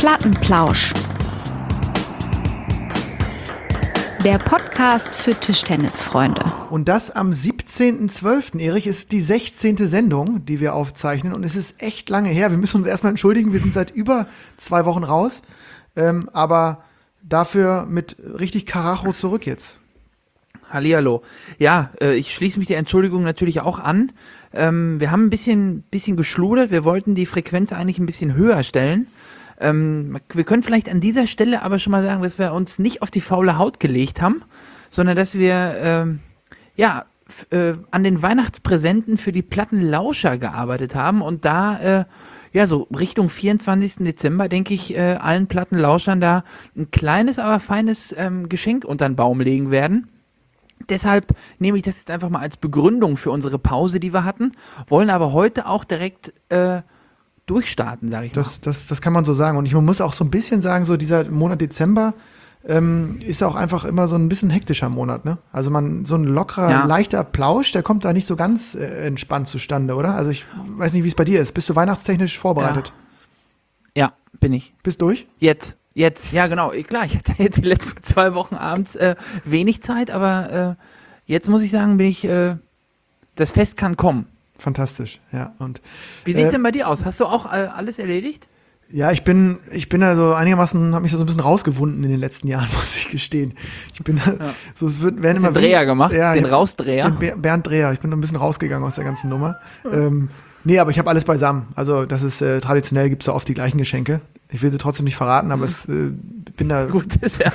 Plattenplausch. Der Podcast für Tischtennisfreunde. Und das am 17.12. Erich, ist die 16. Sendung, die wir aufzeichnen. Und es ist echt lange her. Wir müssen uns erstmal entschuldigen. Wir sind seit über 2 Wochen raus. Aber dafür mit richtig Karacho zurück jetzt. Hallihallo. Ja, ich schließe mich der Entschuldigung natürlich auch an. Wir haben ein bisschen geschludert. Wir wollten die Frequenz eigentlich ein bisschen höher stellen. Wir können vielleicht an dieser Stelle aber schon mal sagen, dass wir uns nicht auf die faule Haut gelegt haben, sondern dass wir an den Weihnachtspräsenten für die Plattenlauscher gearbeitet haben und da so Richtung 24. Dezember, denke ich, allen Plattenlauschern da ein kleines, aber feines Geschenk unter den Baum legen werden. Deshalb nehme ich das jetzt einfach mal als Begründung für unsere Pause, die wir hatten, wollen aber heute auch direkt durchstarten, sage ich mal. Das kann man so sagen. Und ich muss auch so ein bisschen sagen, so dieser Monat Dezember ist auch einfach immer so ein bisschen hektischer Monat, ne? Also so ein lockerer, leichter Plausch, der kommt da nicht so ganz entspannt zustande, oder? Also ich weiß nicht, wie es bei dir ist. Bist du weihnachtstechnisch vorbereitet? Ja, bin ich. Bist durch? Jetzt, ja genau. Klar, ich hatte jetzt die letzten 2 Wochen abends wenig Zeit, aber jetzt muss ich sagen, das Fest kann kommen. Fantastisch, ja. Und wie sieht's denn bei dir aus? Hast du auch alles erledigt? Ja, ich bin also einigermaßen, habe mich so ein bisschen rausgewunden in den letzten Jahren, muss ich gestehen. Ich bin so, es werden immer den Dreher gemacht, den Rausdreher. Den Bernd Dreher. Ich bin ein bisschen rausgegangen aus der ganzen Nummer. Nee, aber ich habe alles beisammen. Also das ist traditionell, gibt es da oft die gleichen Geschenke. Ich will sie trotzdem nicht verraten, aber bin da. Gut, ist ja.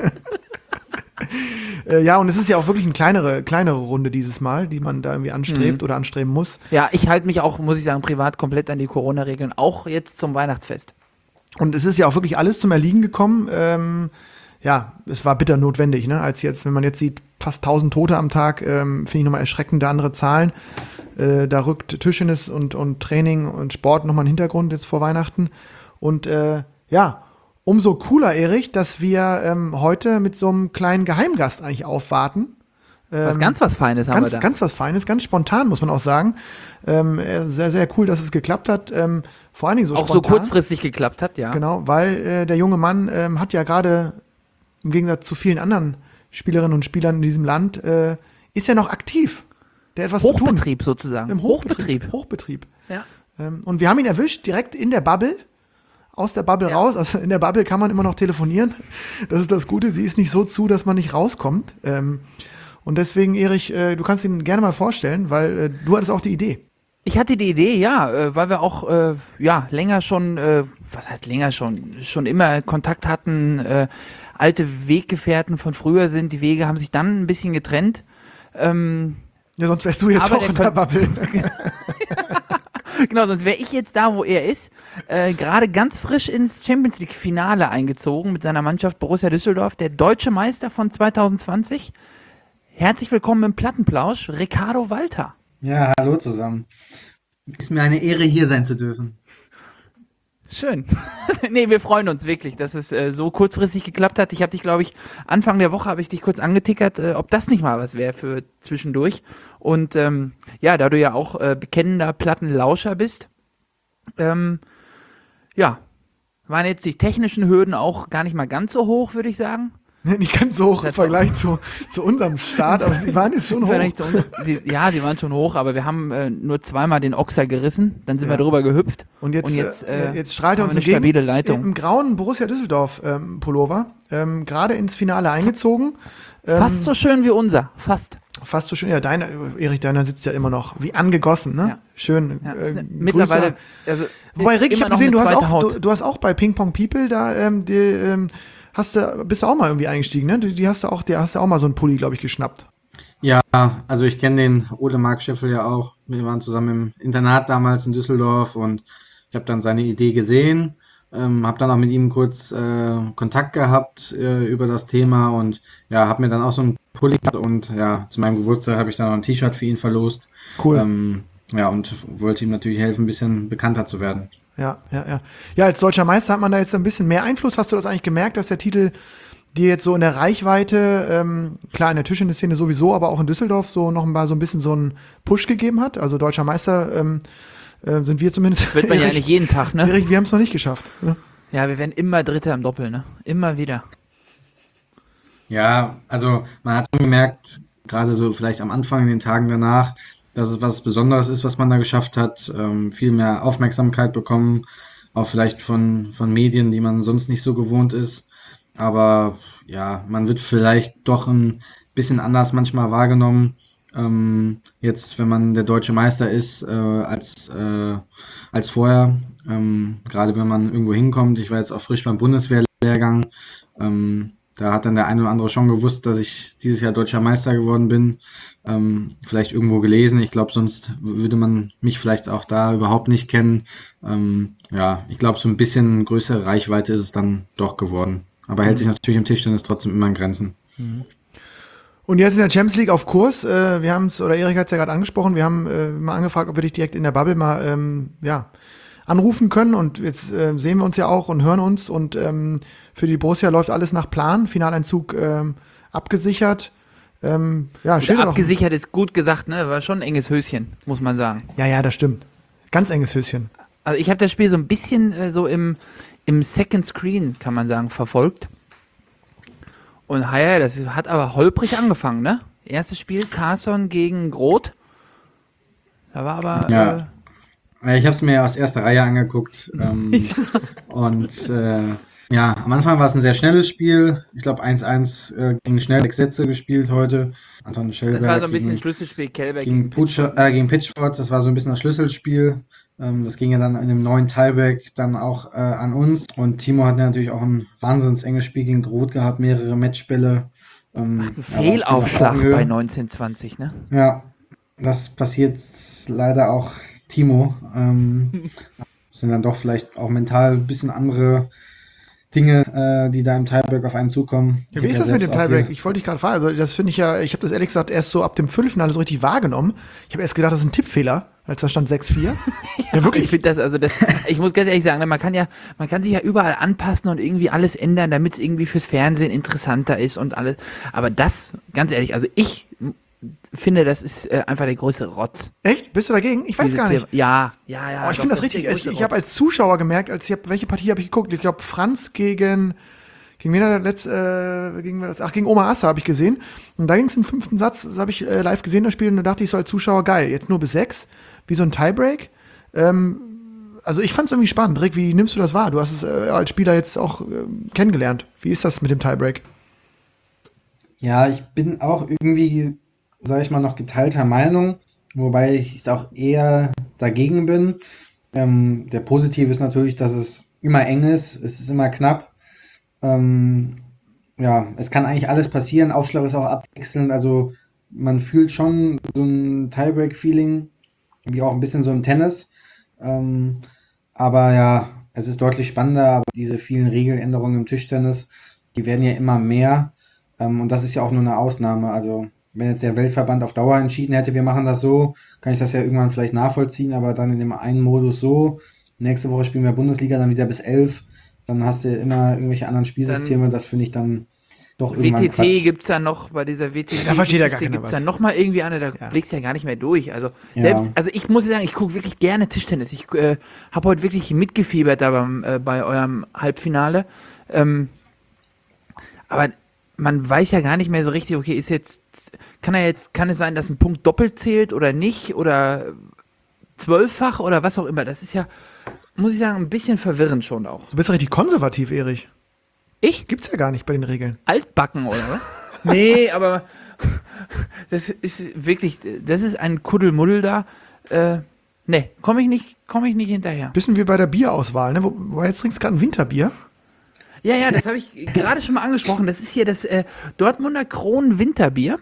Ja, und es ist ja auch wirklich eine kleinere Runde dieses Mal, die man da irgendwie anstrebt oder anstreben muss. Ja, ich halte mich auch, muss ich sagen, privat komplett an die Corona-Regeln, auch jetzt zum Weihnachtsfest. Und es ist ja auch wirklich alles zum Erliegen gekommen. Es war bitter notwendig, ne? Wenn man jetzt sieht, fast 1000 Tote am Tag, finde ich nochmal erschreckende andere Zahlen. Da rückt Tischtennis und Training und Sport nochmal in den Hintergrund jetzt vor Weihnachten. Und umso cooler, Erich, dass wir heute mit so einem kleinen Geheimgast eigentlich aufwarten. Was Feines haben wir da. Ganz was Feines, ganz spontan, muss man auch sagen. Sehr, sehr cool, dass es geklappt hat. Vor allen Dingen so auch spontan. Auch so kurzfristig geklappt hat, ja. Genau, weil der junge Mann hat ja gerade, im Gegensatz zu vielen anderen Spielerinnen und Spielern in diesem Land, ist ja noch aktiv. Der hat was zu tun. Hochbetrieb sozusagen. Im Hochbetrieb. Ja. Und wir haben ihn erwischt, direkt in der Bubble. Aus der Bubble raus. Also in der Bubble kann man immer noch telefonieren. Das ist das Gute. Sie ist nicht so zu, dass man nicht rauskommt. Und deswegen, Erich, du kannst ihn gerne mal vorstellen, weil du hattest auch die Idee. Ich hatte die Idee, ja, weil wir auch länger schon, was heißt länger schon immer Kontakt hatten, alte Weggefährten von früher sind. Die Wege haben sich dann ein bisschen getrennt. Ja, sonst wärst du jetzt auch in der Bubble. Genau, sonst wäre ich jetzt da, wo er ist. Gerade ganz frisch ins Champions-League-Finale eingezogen mit seiner Mannschaft Borussia Düsseldorf, der deutsche Meister von 2020. Herzlich willkommen im Plattenplausch, Ricardo Walter. Ja, hallo zusammen. Ist mir eine Ehre, hier sein zu dürfen. Schön. Nee, wir freuen uns wirklich, dass es so kurzfristig geklappt hat. Ich habe dich, glaube ich, Anfang der Woche habe ich dich kurz angetickert, ob das nicht mal was wäre für zwischendurch. Und da du ja auch bekennender Plattenlauscher bist, waren jetzt die technischen Hürden auch gar nicht mal ganz so hoch, würde ich sagen. Nicht ganz so hoch im Vergleich zu unserem Start, aber sie waren jetzt schon hoch. Sie waren schon hoch, aber wir haben nur 2-mal den Ochser gerissen, dann sind wir drüber gehüpft. Und jetzt strahlt er uns eine stabile Leitung. Im grauen Borussia Düsseldorf Pullover, gerade ins Finale eingezogen. Fast so schön wie unser, fast. Fast so schön, ja, Erich, deiner sitzt ja immer noch wie angegessen, ne? Ja. Schön. Ja, mittlerweile, also wobei, Rick, ich habe gesehen, du hast auch bei Ping Pong People da, bist du auch mal irgendwie eingestiegen, ne? Hast du auch mal so einen Pulli, glaube ich, geschnappt. Ja, also ich kenne den Ole Mark Scheffel ja auch. Wir waren zusammen im Internat damals in Düsseldorf und ich habe dann seine Idee gesehen, habe dann auch mit ihm kurz Kontakt gehabt über das Thema und ja, habe mir dann auch so einen Pulli gehabt und ja, zu meinem Geburtstag habe ich dann noch ein T-Shirt für ihn verlost. Cool. Und wollte ihm natürlich helfen, ein bisschen bekannter zu werden. Ja. Ja, als deutscher Meister hat man da jetzt ein bisschen mehr Einfluss. Hast du das eigentlich gemerkt, dass der Titel dir jetzt so in der Reichweite, klar in der Tischtennis-Szene sowieso, aber auch in Düsseldorf so noch mal so ein bisschen so einen Push gegeben hat? Also deutscher Meister sind wir zumindest. Wird man ja nicht jeden Tag, ne? Erik, wir haben es noch nicht geschafft. Ne? Ja, wir werden immer Dritter im Doppel, ne? Immer wieder. Ja, also man hat schon gemerkt, gerade so vielleicht am Anfang, in den Tagen danach, dass es was Besonderes ist, was man da geschafft hat. Viel mehr Aufmerksamkeit bekommen, auch vielleicht von Medien, die man sonst nicht so gewohnt ist. Aber ja, man wird vielleicht doch ein bisschen anders manchmal wahrgenommen. Jetzt, wenn man der deutsche Meister ist, als vorher. Gerade wenn man irgendwo hinkommt. Ich war jetzt auch frisch beim Bundeswehrlehrgang. Da hat dann der eine oder andere schon gewusst, dass ich dieses Jahr deutscher Meister geworden bin. Vielleicht irgendwo gelesen. Ich glaube, sonst würde man mich vielleicht auch da überhaupt nicht kennen. Ja, ich glaube, so ein bisschen größere Reichweite ist es dann doch geworden. Aber hält sich natürlich im Tischtennis trotzdem immer in Grenzen. Und jetzt in der Champions League auf Kurs. Wir haben es, oder Erik hat es ja gerade angesprochen, wir haben mal angefragt, ob wir dich direkt in der Bubble mal anrufen können. Und jetzt sehen wir uns ja auch und hören uns. Und für die Borussia läuft alles nach Plan. Finaleinzug abgesichert. Steht da noch. Abgesichert ist gut gesagt, ne? War schon ein enges Höschen, muss man sagen. Ja, das stimmt. Ganz enges Höschen. Also ich habe das Spiel so ein bisschen so im Second Screen, kann man sagen, verfolgt. Und das hat aber holprig angefangen, ne? Erstes Spiel, Carson gegen Groth. Da war aber... Ja. Ich habe es mir aus erster Reihe angeguckt. Am Anfang war es ein sehr schnelles Spiel. Ich glaube 1-1 ging schnell, 6 Sätze gespielt heute. Anton Schellberg das war so ein bisschen Schlüsselspiel, Kellberg gegen Pitchford. Das war so ein bisschen das Schlüsselspiel. Das ging ja dann in einem neuen Tiebreak dann auch an uns. Und Timo hat natürlich auch ein wahnsinns enges Spiel gegen Groth gehabt, mehrere Matchbälle. Ein Fehlaufschlag bei 1920, ne? Ja, das passiert leider auch Timo. Sind dann doch vielleicht auch mental ein bisschen andere Dinge, die da im Tiebreak auf einen zukommen. Ja, wie ist das mit dem Tiebreak? Ich wollte dich gerade fragen. Also das finde ich ja, ich habe das ehrlich gesagt erst so ab dem Viertelfinale so richtig wahrgenommen. Ich habe erst gedacht, das ist ein Tippfehler, als da stand 6-4. Ja, wirklich. Ich finde ich muss ganz ehrlich sagen, man kann sich ja überall anpassen und irgendwie alles ändern, damit es irgendwie fürs Fernsehen interessanter ist und alles. Aber das, ganz ehrlich, also ich finde, das ist einfach der größte Rotz. Echt? Bist du dagegen? Ich weiß gar nicht. Ja. Ich finde das richtig. Ich habe als Zuschauer gemerkt, welche Partie habe ich geguckt? Ich glaube, Franz gegen wen hat gegen Omaasa habe ich gesehen. Und da ging es im 5. Satz, das habe ich live gesehen, das Spiel, und da dachte ich so als Zuschauer, geil, jetzt nur bis 6, wie so ein Tiebreak. Also ich fand es irgendwie spannend. Rick, wie nimmst du das wahr? Du hast es als Spieler jetzt auch kennengelernt. Wie ist das mit dem Tiebreak? Ja, ich bin auch irgendwie, sage ich mal, noch geteilter Meinung, wobei ich auch eher dagegen bin. Der Positive ist natürlich, dass es immer eng ist, es ist immer knapp. Es kann eigentlich alles passieren. Aufschlag ist auch abwechselnd, also man fühlt schon so ein Tiebreak-Feeling, wie auch ein bisschen so im Tennis. Aber ja, es ist deutlich spannender, aber diese vielen Regeländerungen im Tischtennis, die werden ja immer mehr. Und das ist ja auch nur eine Ausnahme. Also wenn jetzt der Weltverband auf Dauer entschieden hätte, wir machen das so, kann ich das ja irgendwann vielleicht nachvollziehen, aber dann in dem einen Modus so. Nächste Woche spielen wir Bundesliga, dann wieder bis 11. Dann hast du immer irgendwelche anderen Spielsysteme. Das finde ich dann doch irgendwann WTT Quatsch. gibt es ja noch, bei dieser WTT Da versteht ja gar keiner gibt es was. ja nochmal irgendwie eine, da blickst du ja gar nicht mehr durch. Also also ich muss sagen, ich gucke wirklich gerne Tischtennis. Ich habe heute wirklich mitgefiebert da bei eurem Halbfinale. Aber man weiß ja gar nicht mehr so richtig, okay, kann es sein, dass ein Punkt doppelt zählt oder nicht oder 12-fach oder was auch immer. Das ist ja, muss ich sagen, ein bisschen verwirrend schon auch. Du bist richtig konservativ, Erich. Ich? Gibt's ja gar nicht bei den Regeln. Altbacken, oder was? Nee, aber das ist wirklich, das ist ein Kuddelmuddel da. Komme ich nicht hinterher. Bisschen wie bei der Bierauswahl, ne? Wobei jetzt trinkst du gerade ein Winterbier. Ja, das habe ich gerade schon mal angesprochen. Das ist hier das Dortmunder Kronen Winterbier.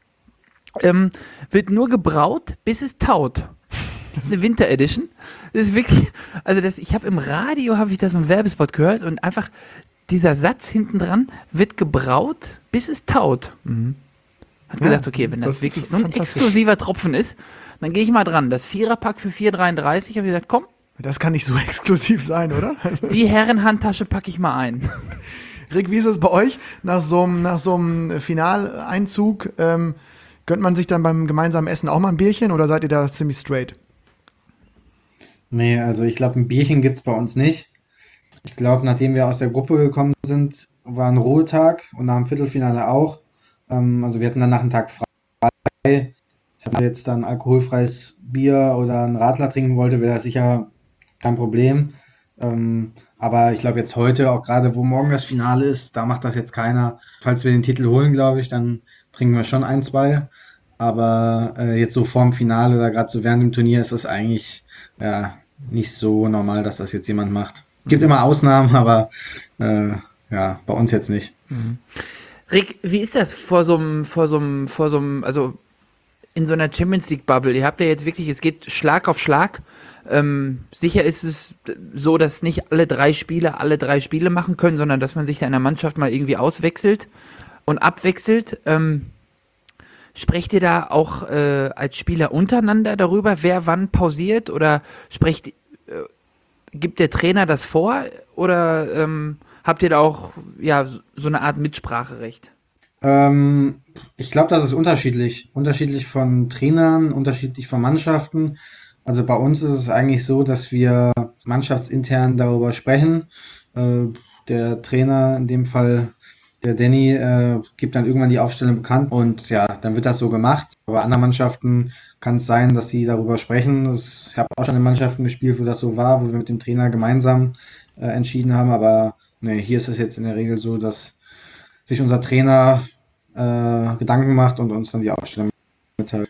Wird nur gebraut, bis es taut. Das ist eine Winter Edition. Das ist wirklich, ich habe im Radio, habe ich das im Werbespot gehört und einfach dieser Satz hinten dran, wird gebraut, bis es taut. Hat gesagt, okay, wenn das wirklich so ein exklusiver Tropfen ist, dann gehe ich mal dran. Das Viererpack für 4,33, habe ich gesagt, komm. Das kann nicht so exklusiv sein, oder? Die Herrenhandtasche packe ich mal ein. Rick, wie ist es bei euch? Nach so einem Finaleinzug, gönnt man sich dann beim gemeinsamen Essen auch mal ein Bierchen oder seid ihr da ziemlich straight? Nee, also ich glaube, ein Bierchen gibt es bei uns nicht. Ich glaube, nachdem wir aus der Gruppe gekommen sind, war ein Ruhetag und nach dem Viertelfinale auch. Also wir hatten danach einen Tag frei. Wenn man jetzt dann alkoholfreies Bier oder einen Radler trinken wollte, wäre das sicher kein Problem. Aber ich glaube jetzt heute, auch gerade wo morgen das Finale ist, da macht das jetzt keiner. Falls wir den Titel holen, glaube ich, dann trinken wir schon ein, zwei. Aber jetzt so vorm Finale oder gerade so während dem Turnier ist das eigentlich nicht so normal, dass das jetzt jemand macht. Gibt immer Ausnahmen, aber bei uns jetzt nicht. Rick, wie ist das vor so einem, also in so einer Champions League Bubble? Ihr habt ja jetzt wirklich, es geht Schlag auf Schlag. Sicher ist es so, dass nicht alle drei Spiele machen können, sondern dass man sich da in der Mannschaft mal irgendwie auswechselt und abwechselt. Sprecht ihr da auch als Spieler untereinander darüber, wer wann pausiert, oder gibt der Trainer das vor, oder habt ihr da auch so eine Art Mitspracherecht? Ich glaube, das ist unterschiedlich. Unterschiedlich von Trainern, unterschiedlich von Mannschaften. Also bei uns ist es eigentlich so, dass wir mannschaftsintern darüber sprechen. Der Trainer, in dem Fall der Danny, gibt dann irgendwann die Aufstellung bekannt und dann wird das so gemacht. Aber bei anderen Mannschaften kann es sein, dass sie darüber sprechen. Ich habe auch schon in Mannschaften gespielt, wo das so war, wo wir mit dem Trainer gemeinsam entschieden haben. Aber nee, hier ist es jetzt in der Regel so, dass sich unser Trainer Gedanken macht und uns dann die Aufstellung mitteilt.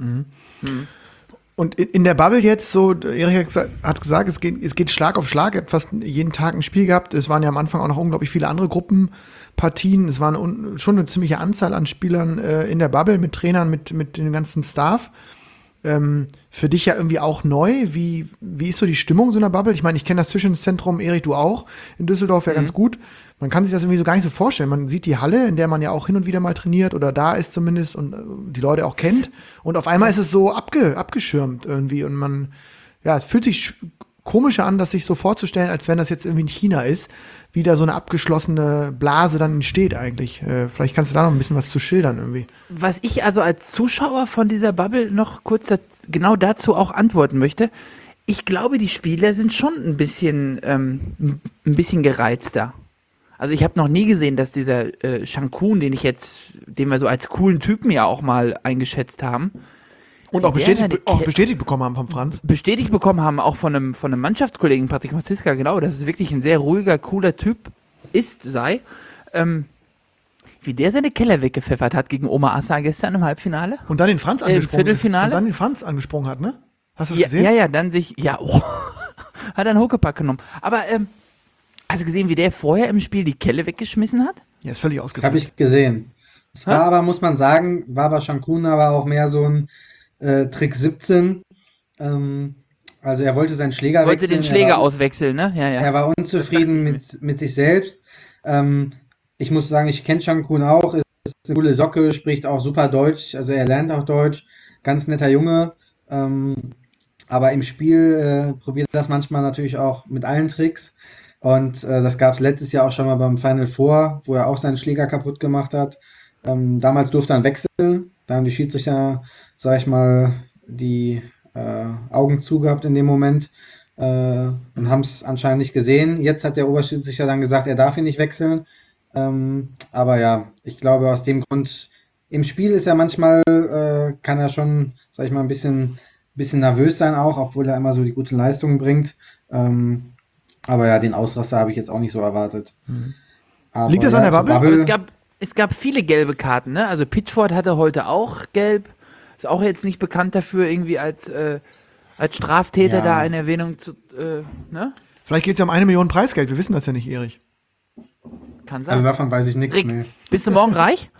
Und in der Bubble jetzt so, Erik hat gesagt, es geht Schlag auf Schlag. Ihr habt fast jeden Tag ein Spiel gehabt. Es waren ja am Anfang auch noch unglaublich viele andere Gruppenpartien. Es waren schon eine ziemliche Anzahl an Spielern in der Bubble mit Trainern, mit dem ganzen Staff. Für dich ja irgendwie auch neu. Wie ist so die Stimmung so in der Bubble? Ich meine, ich kenne das Zwischenzentrum, Erik, du auch, in Düsseldorf ja ganz gut. Man kann sich das irgendwie so gar nicht so vorstellen. Man sieht die Halle, in der man ja auch hin und wieder mal trainiert oder da ist zumindest und die Leute auch kennt. Und auf einmal ist es so abgeschirmt irgendwie. Und es fühlt sich komischer an, das sich so vorzustellen, als wenn das jetzt irgendwie in China ist, wie da so eine abgeschlossene Blase dann entsteht eigentlich. Vielleicht kannst du da noch ein bisschen was zu schildern irgendwie. Was ich also als Zuschauer von dieser Bubble noch kurz genau dazu auch antworten möchte: Ich glaube, die Spieler sind schon ein bisschen gereizter. Also ich habe noch nie gesehen, dass dieser Shankun, den wir so als coolen Typen ja auch mal eingeschätzt haben. Und auch bestätigt bekommen haben vom Franz. Bestätigt bekommen haben, auch von einem Mannschaftskollegen, Patrick Maziska, genau, dass es wirklich ein sehr ruhiger, cooler Typ sei. Wie der seine Keller weggepfeffert hat gegen Oma Assa gestern im Halbfinale. Und dann den Franz angesprochen Viertelfinale. Und dann den Franz angesprochen hat, ne? Hast du das gesehen? Hat er einen Huckepack genommen. Aber, hast du gesehen, wie der vorher im Spiel die Kelle weggeschmissen hat? Ja, ist völlig Das ausgeflippt. habe ich gesehen. Es war aber, muss man sagen, bei Shankun aber auch mehr so ein Trick 17. Also er wollte seinen Schläger Wollte wechseln. den Schläger auswechseln, ne? Ja. Er war unzufrieden mit sich selbst. Ich muss sagen, ich kenne Shankun auch. Ist eine coole Socke, spricht auch super Deutsch. Also er lernt auch Deutsch. Ganz netter Junge. Aber im Spiel probiert das manchmal natürlich auch mit allen Tricks. Und das gab es letztes Jahr auch schon mal beim Final Four, wo er auch seinen Schläger kaputt gemacht hat. Damals durfte er wechseln. Da haben die Schiedsrichter, sag ich mal, die Augen zugehabt in dem Moment und haben es anscheinend nicht gesehen. Jetzt hat der Oberschiedsrichter dann gesagt, er darf ihn nicht wechseln. Aber ja, ich glaube aus dem Grund, im Spiel ist er manchmal, kann er schon, sag ich mal, ein bisschen nervös sein auch, obwohl er immer so die gute Leistung bringt. Aber ja, den Ausraster habe ich jetzt auch nicht so erwartet. Aber Liegt das an der zur Bubble? Es gab viele gelbe Karten, ne? Also Pitchford hatte heute auch gelb. Ist auch jetzt nicht bekannt dafür, irgendwie als Straftäter da eine Erwähnung zu, ne? Vielleicht geht es ja um 1 Million Preisgeld. Wir wissen das ja nicht, Erich. Kann sein. Also davon weiß ich nichts. Rick, Nee. bist du morgen reich?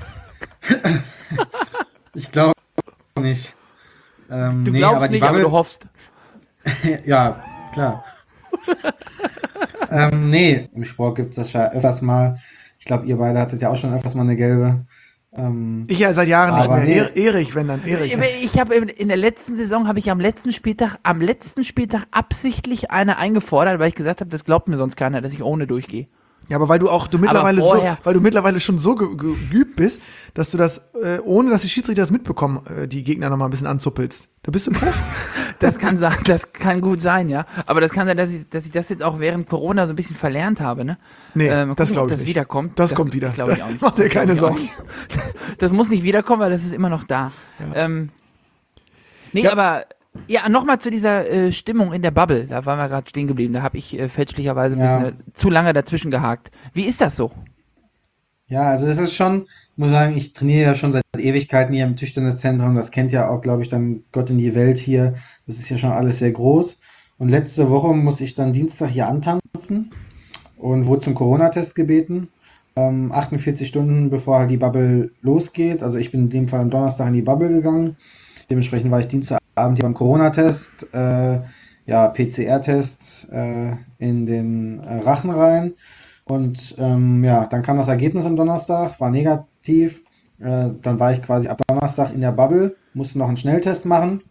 Ich glaube nicht. Du glaubst nicht, aber du hoffst. Ja, klar. Nee, im Sport gibt es das schon öfters mal. Ich glaube, ihr beide hattet ja auch schon öfters mal eine gelbe. Ich ja seit Jahren nicht aber mehr. Erich, wenn dann Erich. Ich habe in der letzten Saison am letzten Spieltag absichtlich eine eingefordert, weil ich gesagt habe, das glaubt mir sonst keiner, dass ich ohne durchgehe. Ja, aber weil du mittlerweile vorher- schon so geübt bist, dass du das, ohne dass die Schiedsrichter das mitbekommen, die Gegner nochmal ein bisschen anzuppelst. Da bist du ein Profi. Das kann sein, das kann gut sein, ja. Aber das kann sein, dass ich das jetzt auch während Corona so ein bisschen verlernt habe, ne? Nee, Mal gucken, das glaube ob ich das nicht. wiederkommt. Das kommt wieder. Glaube ich auch nicht. Mach dir keine Glaub ich auch Sorgen. nicht. Das muss nicht wiederkommen, weil das ist immer noch da. Ja. Nee, Ja. aber ja, nochmal zu dieser Stimmung in der Bubble. Da waren wir gerade stehen geblieben. Da habe ich fälschlicherweise ein Ja. bisschen zu lange dazwischen gehakt. Wie ist das so? Ja, also es ist schon, muss sagen, ich trainiere ja schon seit Ewigkeiten hier im Tischtenniszentrum. Das kennt ja auch, glaube ich, dann Gott in die Welt hier. Das ist ja schon alles sehr groß. Und letzte Woche muss ich dann Dienstag hier antanzen und wurde zum Corona-Test gebeten. 48 Stunden bevor halt die Bubble losgeht. Also ich bin in dem Fall am Donnerstag in die Bubble gegangen. Dementsprechend war ich Dienstagabend hier beim Corona-Test, ja, PCR-Test in den Rachen rein. Und ja, dann kam das Ergebnis am Donnerstag, war negativ. Dann war ich quasi ab Donnerstag in der Bubble, musste noch einen Schnelltest machen.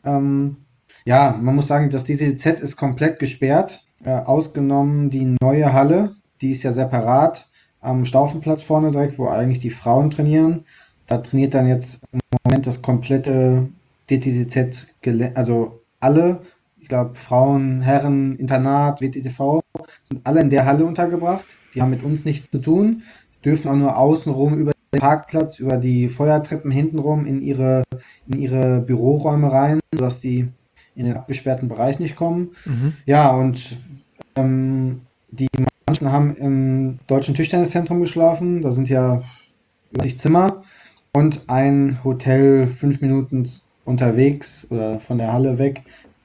Ja, man muss sagen, das DTZ ist komplett gesperrt, ausgenommen die neue Halle, die ist ja separat am Staufenplatz vorne direkt, wo eigentlich die Frauen trainieren. Da trainiert dann jetzt im Moment das komplette DTZ, also alle, ich glaube Frauen, Herren, Internat, WTTV, sind alle in der Halle untergebracht. Die haben mit uns nichts zu tun. Die dürfen auch nur außenrum über den Parkplatz, über die Feuertreppen hintenrum in ihre Büroräume rein, sodass die in den abgesperrten Bereich nicht kommen. Ja, und die Mannschaften haben im Deutschen Tischtenniszentrum geschlafen. Da sind ja 60 Zimmer und ein Hotel 5 Minuten unterwegs oder von der Halle weg.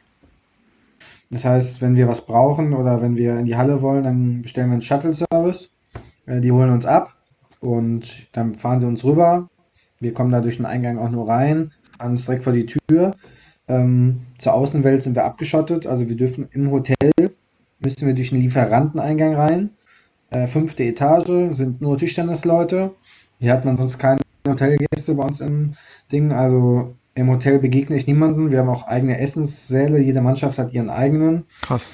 Das heißt, wenn wir was brauchen oder wenn wir in die Halle wollen, dann bestellen wir einen Shuttle-Service. Die holen uns ab und dann fahren sie uns rüber. Wir kommen da durch den Eingang auch nur rein, fahren uns direkt vor die Tür. Zur Außenwelt sind wir abgeschottet, also wir dürfen im Hotel, müssen wir durch den Lieferanteneingang rein. 5. Etage sind nur Tischtennisleute. Hier hat man sonst keine Hotelgäste bei uns im Ding. Also im Hotel begegne ich niemanden. Wir haben auch eigene Essenssäle. Jede Mannschaft hat ihren eigenen. Krass.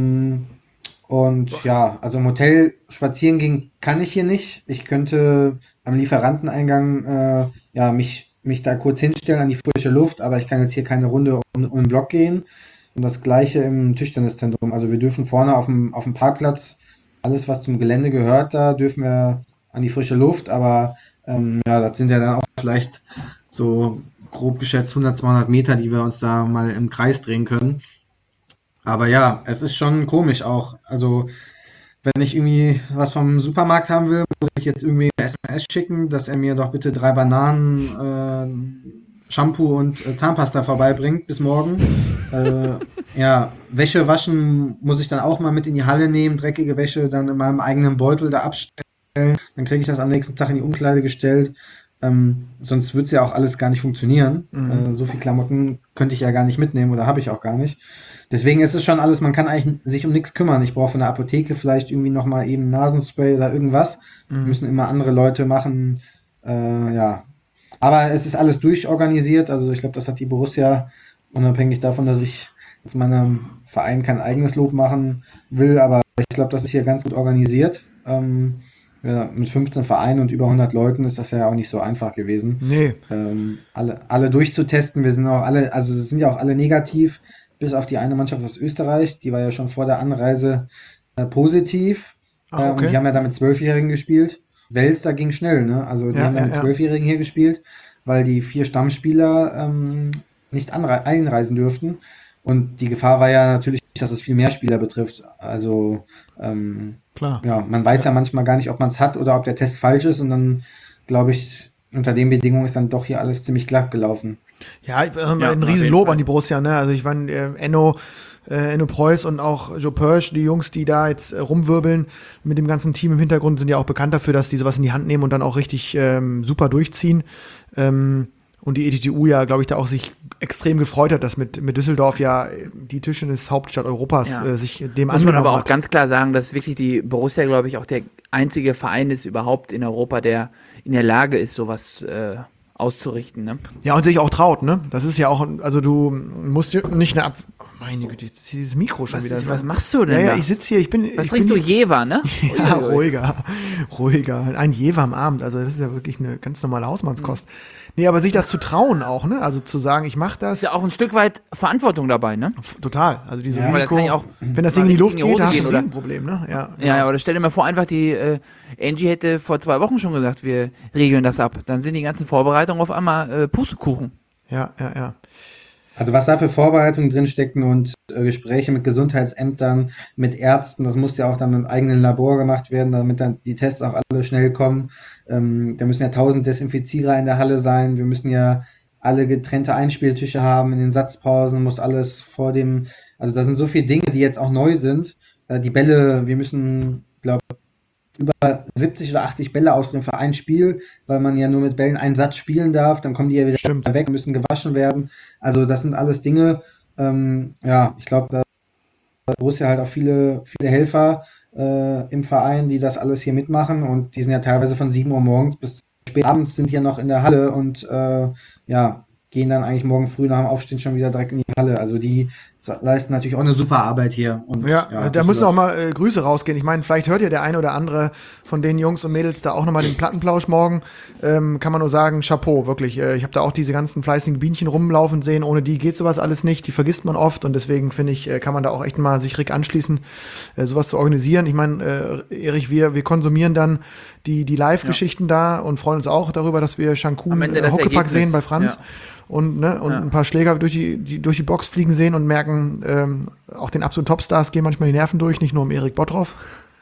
Und ja, also im Hotel spazieren gehen kann ich hier nicht. Ich könnte am Lieferanteneingang ja, mich da kurz hinstellen an die frische Luft, aber ich kann jetzt hier keine Runde um den Block gehen. Und das gleiche im Tischtenniszentrum. Also wir dürfen vorne auf dem Parkplatz, alles was zum Gelände gehört, da dürfen wir an die frische Luft, aber ja, das sind ja dann auch vielleicht so grob geschätzt 100, 200 Meter, die wir uns da mal im Kreis drehen können. Aber ja, es ist schon komisch auch. Also wenn ich irgendwie was vom Supermarkt haben will, muss ich jetzt irgendwie eine SMS schicken, dass er mir doch bitte 3 Bananen, Shampoo und Zahnpasta vorbeibringt bis morgen. Ja, Wäsche waschen muss ich dann auch mal mit in die Halle nehmen, dreckige Wäsche dann in meinem eigenen Beutel da abstellen. Dann kriege ich das am nächsten Tag in die Umkleide gestellt. Sonst wird es ja auch alles gar nicht funktionieren. So viel Klamotten könnte ich ja gar nicht mitnehmen oder habe ich auch gar nicht. Deswegen ist es schon alles, man kann eigentlich sich um nichts kümmern. Ich brauche von der Apotheke vielleicht irgendwie nochmal eben Nasenspray oder irgendwas. Müssen immer andere Leute machen. Ja. Aber es ist alles durchorganisiert. Also ich glaube, das hat die Borussia, unabhängig davon, dass ich jetzt meinem Verein kein eigenes Lob machen will. Aber ich glaube, das ist hier ganz gut organisiert. Ja, mit 15 Vereinen und über 100 Leuten ist das ja auch nicht so einfach gewesen. Nee. Alle durchzutesten. Wir sind auch alle, also es sind ja auch alle negativ, bis auf die eine Mannschaft aus Österreich. Die war ja schon vor der Anreise positiv. Ah, okay. Und die haben ja da mit 12-Jährigen gespielt. Wels, da ging schnell, ne? Also die Ja, haben ja ja, mit ja. 12-Jährigen hier gespielt, weil die 4 Stammspieler nicht einreisen dürften. Und die Gefahr war ja natürlich, dass es viel mehr Spieler betrifft. Also Klar. ja, man weiß ja manchmal gar nicht, ob man es hat oder ob der Test falsch ist. Und dann, glaube ich, unter den Bedingungen ist dann doch hier alles ziemlich glatt gelaufen. Ja, ein auf Riesenlob jeden Fall. an die Borussia, ne? Also ich meine, Enno Preuß und auch Joe Pörsch, die Jungs, die da jetzt rumwirbeln mit dem ganzen Team im Hintergrund, sind ja auch bekannt dafür, dass die sowas in die Hand nehmen und dann auch richtig super durchziehen. Und die ETTU ja, glaube ich, da auch sich extrem gefreut hat, dass mit Düsseldorf ja die Tischtennis-Hauptstadt Europas Ja. sich dem Muss man aber angenommen auch hat. ganz klar sagen, dass wirklich die Borussia, glaube ich, auch der einzige Verein ist überhaupt in Europa, der in der Lage ist, sowas auszurichten. Ne? Ja, und sich auch traut, ne? Das ist ja auch, also du musst nicht eine meine Güte, jetzt ist hier dieses Mikro schon wieder. Was machst du denn Ja, da? ich sitze hier, Was trinkst du? Jever, ne? Ja, ruhiger. Ein Jever am Abend, also das ist ja wirklich eine ganz normale Hausmannskost. Nee, aber sich das zu trauen auch, ne? Also zu sagen, ich mache das. Ist ja auch ein Stück weit Verantwortung dabei, ne? Total. Also diese Ja. Aber das Risiko, kann ja auch wenn das mal Ding in die Luft richtig in die geht, da Hose hast du gehen, ein Problem, ne? Ja, Ja, aber stell dir mal vor, einfach die Angie hätte vor 2 Wochen schon gesagt, wir regeln das ab. Dann sind die ganzen Vorbereitungen auf einmal Pustekuchen. Ja. Also was da für Vorbereitungen drinstecken und Gespräche mit Gesundheitsämtern, mit Ärzten, das muss ja auch dann mit dem eigenen Labor gemacht werden, damit dann die Tests auch alle schnell kommen. Da müssen ja 1000 Desinfizierer in der Halle sein. Wir müssen ja alle getrennte Einspieltische haben in den Satzpausen, muss alles also da sind so viele Dinge, die jetzt auch neu sind. Die Bälle, wir müssen, glaube über 70 oder 80 Bälle ausdrehen für ein Spiel, weil man ja nur mit Bällen einen Satz spielen darf, dann kommen die ja wieder Stimmt. weg, müssen gewaschen werden. Also das sind alles Dinge, ich glaube, da hat Borussia halt auch viele Helfer im Verein, die das alles hier mitmachen und die sind ja teilweise von 7 Uhr morgens bis spät abends sind hier noch in der Halle und gehen dann eigentlich morgen früh nach dem Aufstehen schon wieder direkt in die Halle. Also die leisten natürlich auch eine super Arbeit hier. Und, da müssen auch mal Grüße rausgehen. Ich meine, vielleicht hört ja der eine oder andere von den Jungs und Mädels da auch nochmal den Plattenplausch morgen. Kann man nur sagen, Chapeau, wirklich. Ich habe da auch diese ganzen fleißigen Bienchen rumlaufen sehen. Ohne die geht sowas alles nicht. Die vergisst man oft und deswegen finde ich, kann man da auch echt mal sich Rick anschließen, sowas zu organisieren. Ich meine, Erich, wir konsumieren dann die Live-Geschichten da und freuen uns auch darüber, dass wir Shankun Huckepack sehen bei Franz. Ja. Und ein paar Schläger durch die Box fliegen sehen und merken, auch den absoluten Topstars gehen manchmal die Nerven durch, nicht nur um Erik Bottroff.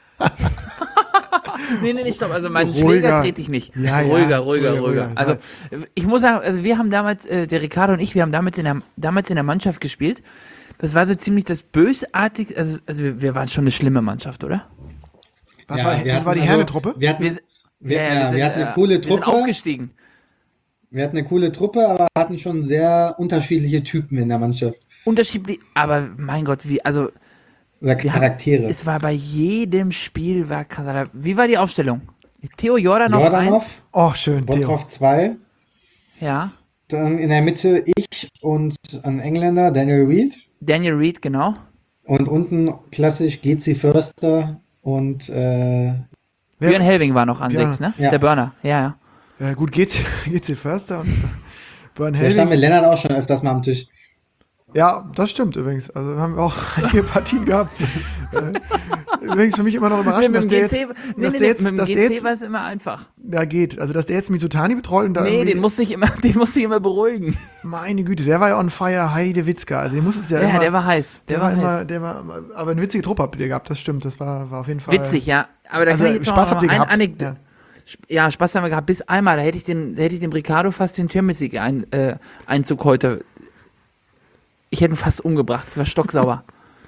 Nee, stopp. Also meinen Ruhiger. Schläger trete ich nicht. Ja, Ruhiger. Also ich muss sagen, also wir haben damals, der Ricardo und ich, wir haben damals in der Mannschaft gespielt. Das war so ziemlich das Bösartigste, also wir waren schon eine schlimme Mannschaft, oder? Das war die Herne-Truppe? Wir hatten eine coole Wir sind Truppe. aufgestiegen. Wir hatten eine coole Truppe, aber hatten schon sehr unterschiedliche Typen in der Mannschaft. Unterschiedlich, aber mein Gott, Oder wir haben- Charaktere. es war bei jedem Spiel, wie war die Aufstellung? Theo Jordanov 1. Jordanov, Oh, schön, Theo. Bottroff 2, Ja, dann in der Mitte ich und ein Engländer, Daniel Reed. Daniel Reed, genau. Und unten klassisch GC Förster und Björn Helbing war noch an Björn, 6, ne? ja. Der Burner, ja. Ja, gut, GC Förster und Burn da stand Helwig. mit Lennart auch schon öfters mal am Tisch. Ja, das stimmt übrigens. Also haben wir auch einige Partien gehabt. Übrigens für mich immer noch überraschend, dass der jetzt, mit dem GC war es immer einfach. ja geht. Also dass der jetzt Mizutani betreut und da Nee, irgendwie, den musste ich immer beruhigen. meine Güte, der war ja on fire, Heide Witzka. Also den musste es ja immer. Der war heiß. Der war aber eine witzige Truppe habt ihr gehabt, das stimmt. Das war auf jeden Fall. Witzig, ja. Aber da Also kann ich jetzt Spaß noch habt ihr eine gehabt. Anekdote. Ja, Spaß haben wir gehabt. Bis einmal, da hätte ich dem Ricardo fast den Champions League Einzug heute. Ich hätte ihn fast umgebracht. Ich war stocksauer.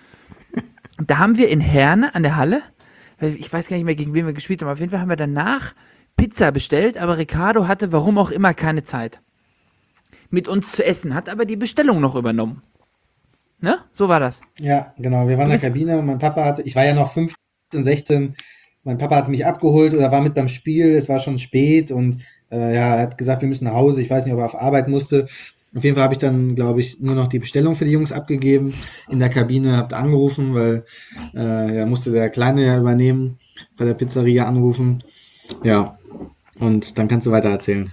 Da haben wir in Herne an der Halle, ich weiß gar nicht mehr, gegen wen wir gespielt haben, auf jeden Fall haben wir danach Pizza bestellt, aber Ricardo hatte, warum auch immer, keine Zeit mit uns zu essen, hat aber die Bestellung noch übernommen. Ne? So war das. Ja, genau. Wir waren in der Kabine und ich war ja noch 15, 16. Mein Papa hat mich abgeholt oder war mit beim Spiel. Es war schon spät und er hat gesagt, wir müssen nach Hause. Ich weiß nicht, ob er auf Arbeit musste. Auf jeden Fall habe ich dann, glaube ich, nur noch die Bestellung für die Jungs abgegeben. In der Kabine habt angerufen, weil musste der Kleine ja übernehmen, bei der Pizzeria anrufen. Ja, und dann kannst du weiter erzählen.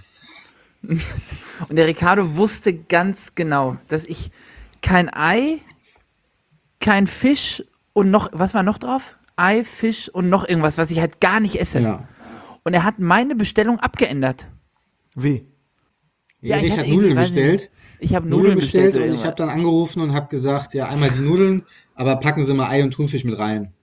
Und der Ricardo wusste ganz genau, dass ich kein Ei, kein Fisch und noch, was war noch drauf? Ei, Fisch und noch irgendwas, was ich halt gar nicht esse. Ja. Und er hat meine Bestellung abgeändert. Wie? Ja, ich Ich hatte habe Nudeln irgendwie, weiß ich bestellt. Ich habe Nudeln Nudeln bestellt bestellt. und ich habe dann angerufen und habe gesagt, ja, einmal die Nudeln, aber packen Sie mal Ei und Thunfisch mit rein.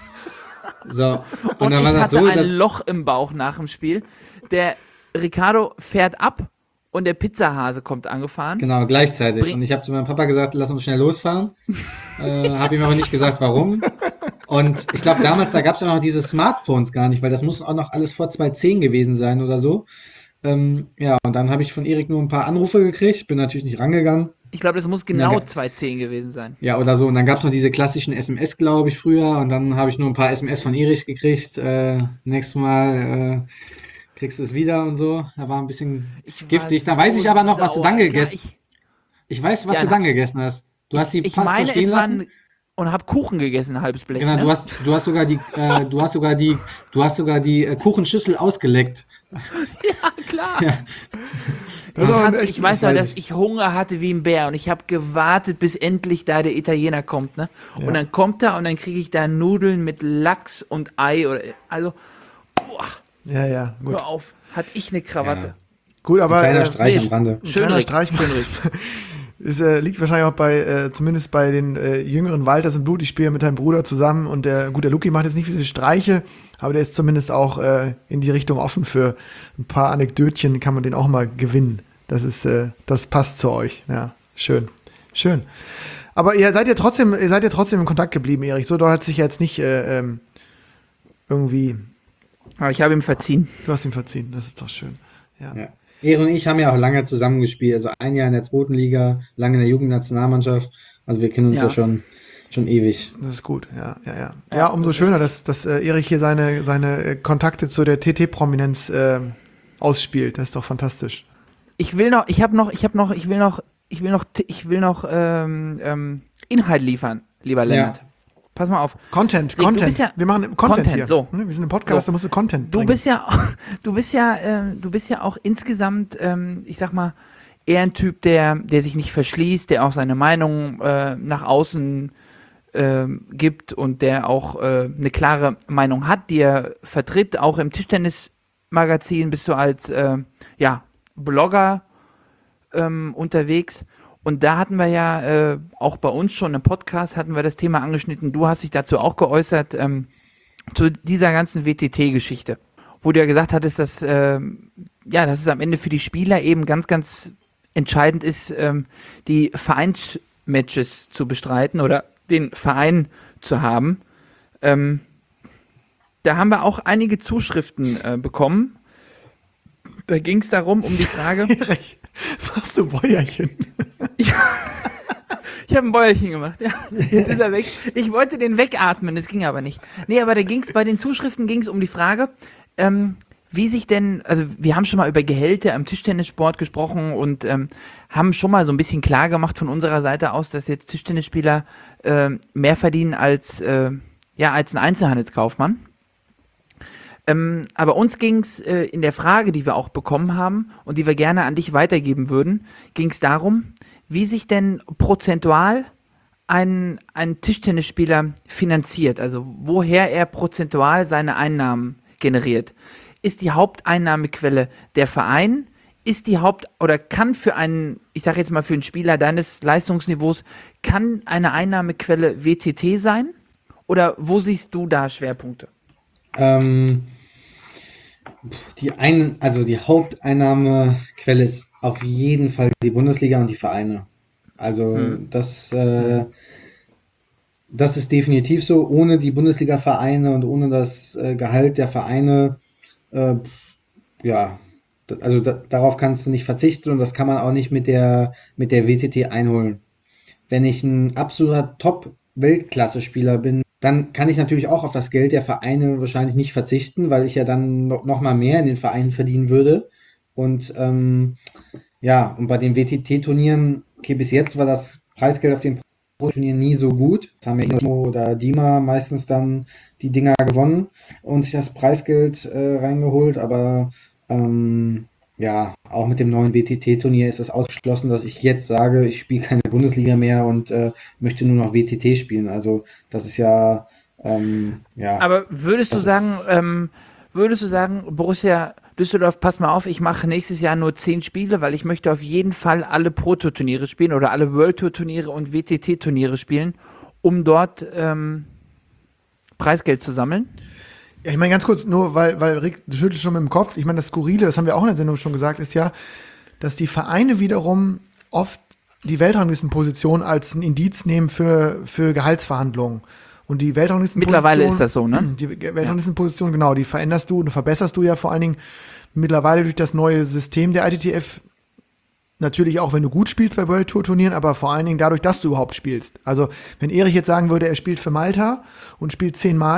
So, und dann ich war das hatte so, ein dass Loch im Bauch nach dem Spiel. Der Ricardo fährt ab und der Pizzahase kommt angefahren. genau, gleichzeitig. Bring- Und ich habe zu meinem Papa gesagt, lass uns schnell losfahren. Habe ihm aber nicht gesagt, warum. Und ich glaube, damals, da gab es ja noch diese Smartphones gar nicht, weil das muss auch noch alles vor 2010 gewesen sein oder so. Und dann habe ich von Erik nur ein paar Anrufe gekriegt, bin natürlich nicht rangegangen. Ich glaube, das muss genau Ja, 2010 gewesen sein. Ja, oder so. Und dann gab es noch diese klassischen SMS, glaube ich, früher. Und dann habe ich nur ein paar SMS von Erich gekriegt. Nächstes Mal kriegst du es wieder und so. Er war ein bisschen Ich war giftig. Da weiß so ich aber noch, was du sauer. dann Ja, gegessen hast. Ich weiß, was Ja, du dann gegessen hast. Du hast die ich fast so meine, stehen es lassen. waren und habe Kuchen gegessen, ein halbes Blech. Genau, Ne? du hast sogar die Kuchenschüssel ausgeleckt. Ja, klar. Ja. Das ist aber ein Ich weiß das noch, weiß dass ich Hunger hatte wie ein Bär und ich habe gewartet, bis endlich da der Italiener kommt. Ne? Ja. Und dann kommt er und dann kriege ich da Nudeln mit Lachs und Ei. Also, Ja, gut. hör auf, hatte ich eine Krawatte. Ja. Gut, aber Kleiner Streich nee, am Rande. ein Schön, kleiner Rick. Streich. Schön, Rick. Es liegt wahrscheinlich auch bei, zumindest bei den jüngeren Walters im Blut. Ich spiele mit deinem Bruder zusammen und der Luki macht jetzt nicht viele Streiche, aber der ist zumindest auch in die Richtung offen für ein paar Anekdötchen, kann man den auch mal gewinnen. Das passt zu euch. Ja, schön. Aber ihr seid ja trotzdem in Kontakt geblieben, Erich. So, da hat sich jetzt nicht irgendwie, Aber ich habe ihm verziehen. du hast ihn verziehen. Das ist doch schön. Ja. Ja. Er und ich haben ja auch lange zusammengespielt. Also ein Jahr in der 2. Liga, lange in der Jugendnationalmannschaft. Also wir kennen uns Ja. ja schon ewig. Das ist gut, ja. Ja, umso schöner, dass Erich hier seine Kontakte zu der TT-Prominenz ausspielt. Das ist doch fantastisch. Ich will noch Inhalt liefern, lieber Lennart. Pass mal auf. Content. Du bist ja- Wir machen Content hier. So. Ne? Wir sind im Podcast, So. da musst du Content Du bringen. bist ja auch insgesamt, ich sag mal, eher ein Typ, der sich nicht verschließt, der auch seine Meinung nach außen gibt und der auch eine klare Meinung hat, die er vertritt. Auch im Tischtennismagazin bist du als Blogger unterwegs. Und da hatten wir ja auch bei uns schon im Podcast hatten wir das Thema angeschnitten. Du hast dich dazu auch geäußert, zu dieser ganzen WTT-Geschichte, wo du ja gesagt hattest, dass es am Ende für die Spieler eben ganz, ganz entscheidend ist, die Vereinsmatches zu bestreiten oder den Verein zu haben. Da haben wir auch einige Zuschriften bekommen. Da ging es darum, um die Frage. Erich, machst du Bäuerchen? Ich habe ein Bäuerchen gemacht, ja. Jetzt ist er weg. Ich wollte den wegatmen, das ging aber nicht. Nee, aber bei den Zuschriften ging es um die Frage, wie sich denn, also wir haben schon mal über Gehälter im Tischtennissport gesprochen und haben schon mal so ein bisschen klar gemacht von unserer Seite aus, dass jetzt Tischtennisspieler mehr verdienen als ein Einzelhandelskaufmann. Aber uns ging es in der Frage, die wir auch bekommen haben und die wir gerne an dich weitergeben würden, ging es darum, wie sich denn prozentual ein Tischtennisspieler finanziert, also woher er prozentual seine Einnahmen generiert. Ist die Haupteinnahmequelle der Verein? Ist die kann für einen, ich sage jetzt mal für einen Spieler deines Leistungsniveaus, kann eine Einnahmequelle WTT sein? Oder wo siehst du da Schwerpunkte? Die Haupteinnahmequelle ist auf jeden Fall die Bundesliga und die Vereine. Also das ist definitiv so. Ohne die Bundesliga-Vereine und ohne das Gehalt der Vereine, darauf kannst du nicht verzichten und das kann man auch nicht mit der WTT einholen. Wenn ich ein absoluter Top-Weltklasse-Spieler bin, dann kann ich natürlich auch auf das Geld der Vereine wahrscheinlich nicht verzichten, weil ich ja dann noch mal mehr in den Vereinen verdienen würde. Und und bei den WTT-Turnieren, okay, bis jetzt war das Preisgeld auf den Pro-Turnieren nie so gut. Das haben ja Imo oder Dima meistens dann die Dinger gewonnen und sich das Preisgeld reingeholt. Aber auch mit dem neuen WTT-Turnier ist es ausgeschlossen, dass ich jetzt sage, ich spiele keine Bundesliga mehr und möchte nur noch WTT spielen. Also das ist ja, Aber würdest du sagen, Borussia Düsseldorf, pass mal auf, ich mache nächstes Jahr nur 10 Spiele, weil ich möchte auf jeden Fall alle Pro-Tour-Turniere spielen oder alle World-Tour-Turniere und WTT-Turniere spielen, um dort Preisgeld zu sammeln? Ja, ich meine ganz kurz, nur weil Rick, du schüttelst schon mit dem Kopf. Ich meine, das Skurrile, das haben wir auch in der Sendung schon gesagt, ist ja, dass die Vereine wiederum oft die Weltranglistenposition als ein Indiz nehmen für Gehaltsverhandlungen. Und die Weltranglistenposition. Mittlerweile ist das so, ne? Die Weltranglistenposition, genau, die veränderst du und verbesserst du ja vor allen Dingen mittlerweile durch das neue System der ITTF. Natürlich auch, wenn du gut spielst bei World Tour Turnieren, aber vor allen Dingen dadurch, dass du überhaupt spielst. Also, wenn Erich jetzt sagen würde, er spielt für Malta und spielt 10 Mal,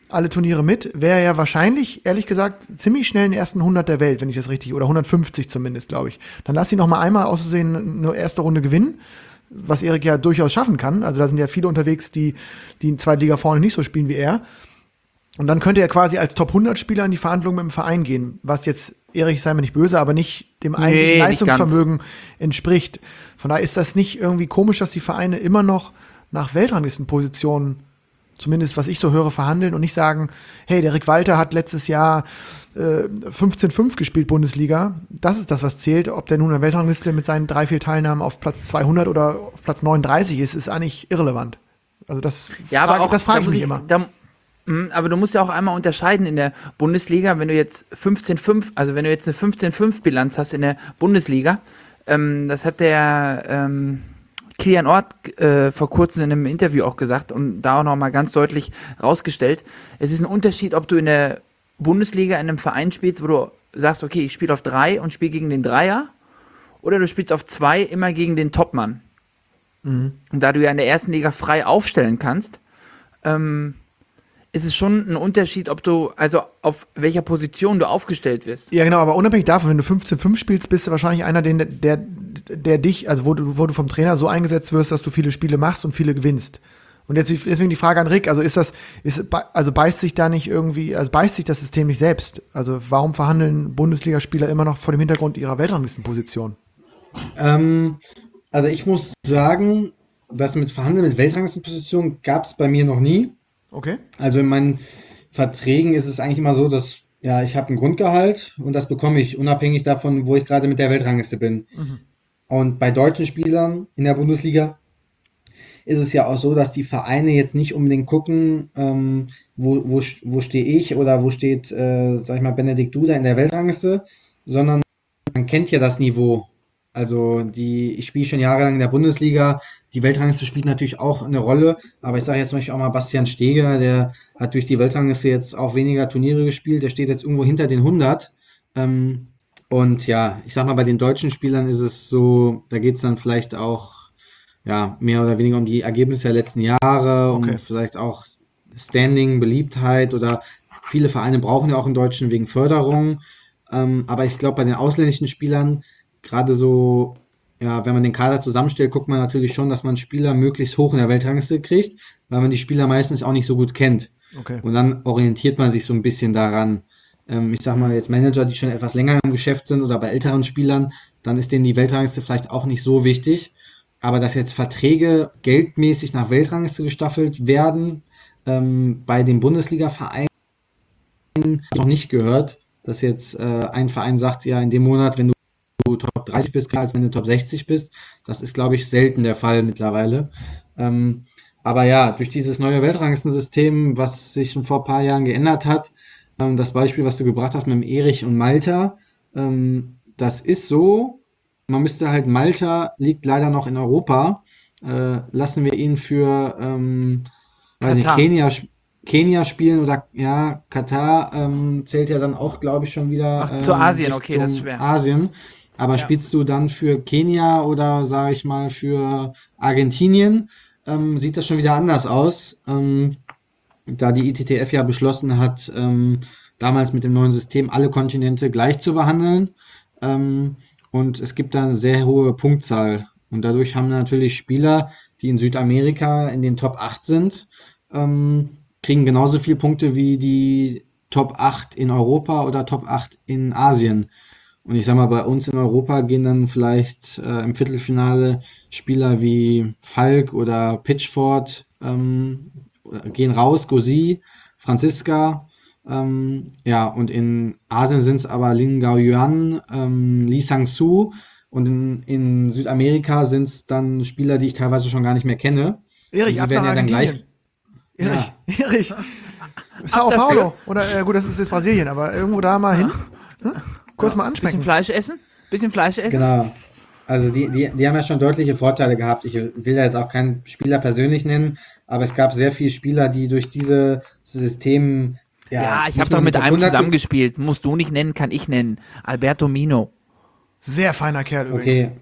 alle Turniere mit, wäre er wahrscheinlich, ehrlich gesagt, ziemlich schnell in den ersten 100 der Welt, wenn ich das richtig, oder 150 zumindest, glaube ich. Dann lass ihn noch mal einmal auszusehen eine erste Runde gewinnen, was Erik ja durchaus schaffen kann. Also da sind ja viele unterwegs, die in zweiter Liga vorne nicht so spielen wie er. Und dann könnte er quasi als Top-100-Spieler in die Verhandlungen mit dem Verein gehen, was jetzt, Erik, sei mir nicht böse, aber nicht dem eigentlichen Leistungsvermögen entspricht. Von daher ist das nicht irgendwie komisch, dass die Vereine immer noch nach Weltranglistenpositionen, zumindest was ich so höre, verhandeln und nicht sagen, hey, der Rick Walter hat letztes Jahr 15-5 gespielt, Bundesliga. Das ist das, was zählt. Ob der nun in der Weltrangliste mit seinen 3-4 Teilnahmen auf Platz 200 oder auf Platz 39 ist eigentlich irrelevant. Also das frage ich mich immer. Aber du musst ja auch einmal unterscheiden in der Bundesliga, wenn du jetzt 15-5, also wenn du jetzt eine 15-5-Bilanz hast in der Bundesliga, das hat der Kilian Ort vor kurzem in einem Interview auch gesagt und da auch nochmal ganz deutlich rausgestellt, es ist ein Unterschied, ob du in der Bundesliga in einem Verein spielst, wo du sagst, okay, ich spiele auf 3 und spiele gegen den Dreier, oder du spielst auf 2 immer gegen den Topmann. Und da du ja in der ersten Liga frei aufstellen kannst, ist es schon ein Unterschied, ob du, also auf welcher Position du aufgestellt wirst. Ja, genau, aber unabhängig davon, wenn du 15-5 spielst, bist du wahrscheinlich einer, der dich, also wo du vom Trainer so eingesetzt wirst, dass du viele Spiele machst und viele gewinnst. Und jetzt deswegen die Frage an Rick, also beißt sich das System nicht selbst? Also warum verhandeln Bundesligaspieler immer noch vor dem Hintergrund ihrer Weltranglistenposition? Also ich muss sagen, das mit Verhandeln mit Weltranglistenpositionen gab es bei mir noch nie. Okay. Also in meinen Verträgen ist es eigentlich immer so, dass ich habe ein Grundgehalt und das bekomme ich unabhängig davon, wo ich gerade mit der Weltrangliste bin. Und bei deutschen Spielern in der Bundesliga ist es ja auch so, dass die Vereine jetzt nicht unbedingt gucken, wo stehe ich oder wo steht, sag ich mal, Benedikt Duda in der Weltrangliste, sondern man kennt ja das Niveau. Also ich spiele schon jahrelang in der Bundesliga, die Weltrangliste spielt natürlich auch eine Rolle, aber ich sage jetzt zum Beispiel auch mal Bastian Steger, der hat durch die Weltrangliste jetzt auch weniger Turniere gespielt, der steht jetzt irgendwo hinter den 100. Und ja, ich sag mal, bei den deutschen Spielern ist es so, da geht es dann vielleicht auch mehr oder weniger um die Ergebnisse der letzten Jahre, um vielleicht auch Standing, Beliebtheit, oder viele Vereine brauchen ja auch einen Deutschen wegen Förderung. Aber ich glaube, bei den ausländischen Spielern, gerade so, wenn man den Kader zusammenstellt, guckt man natürlich schon, dass man Spieler möglichst hoch in der Weltrangliste kriegt, weil man die Spieler meistens auch nicht so gut kennt. Okay. Und dann orientiert man sich so ein bisschen daran. Ich sag mal, jetzt Manager, die schon etwas länger im Geschäft sind oder bei älteren Spielern, dann ist denen die Weltrangliste vielleicht auch nicht so wichtig. Aber dass jetzt Verträge geldmäßig nach Weltrangliste gestaffelt werden, bei den Bundesliga-Vereinen noch nicht gehört, dass jetzt ein Verein sagt, ja, in dem Monat, wenn du Top 30 bist, als wenn du Top 60 bist. Das ist, glaube ich, selten der Fall mittlerweile. Aber ja, durch dieses neue Weltranglistensystem, was sich schon vor ein paar Jahren geändert hat, das Beispiel, was du gebracht hast mit dem Erich und Malta, das ist so. Man müsste halt, Malta liegt leider noch in Europa. Lassen wir ihn für Kenia spielen oder Katar zählt ja dann auch, glaube ich, schon wieder zu Asien, okay, das ist schwer. Asien. Aber spielst du dann für Kenia oder, sage ich mal, für Argentinien, sieht das schon wieder anders aus. Da die ITTF ja beschlossen hat, damals mit dem neuen System alle Kontinente gleich zu behandeln. Und es gibt da eine sehr hohe Punktzahl. Und dadurch haben natürlich Spieler, die in Südamerika in den Top 8 sind, kriegen genauso viele Punkte wie die Top 8 in Europa oder Top 8 in Asien. Und ich sag mal, bei uns in Europa gehen dann vielleicht im Viertelfinale Spieler wie Falk oder Pitchford gehen raus, Gauzy, Franziska. Und in Asien sind es aber Lin Gaoyuan, Lee Sang-soo, und in Südamerika sind es dann Spieler, die ich teilweise schon gar nicht mehr kenne. Erich, ab nach Argentinien. Erich. Sao Paulo. Oder gut, das ist jetzt Brasilien, aber irgendwo da mal hin. Kurz mal anschmecken. Bisschen Fleisch essen. Genau. Also die haben ja schon deutliche Vorteile gehabt. Ich will da jetzt auch keinen Spieler persönlich nennen, aber es gab sehr viele Spieler, die durch diese System ich habe doch mit einem zusammengespielt. Musst du nicht nennen, kann ich nennen. Alberto Mino. Sehr feiner Kerl übrigens. Okay.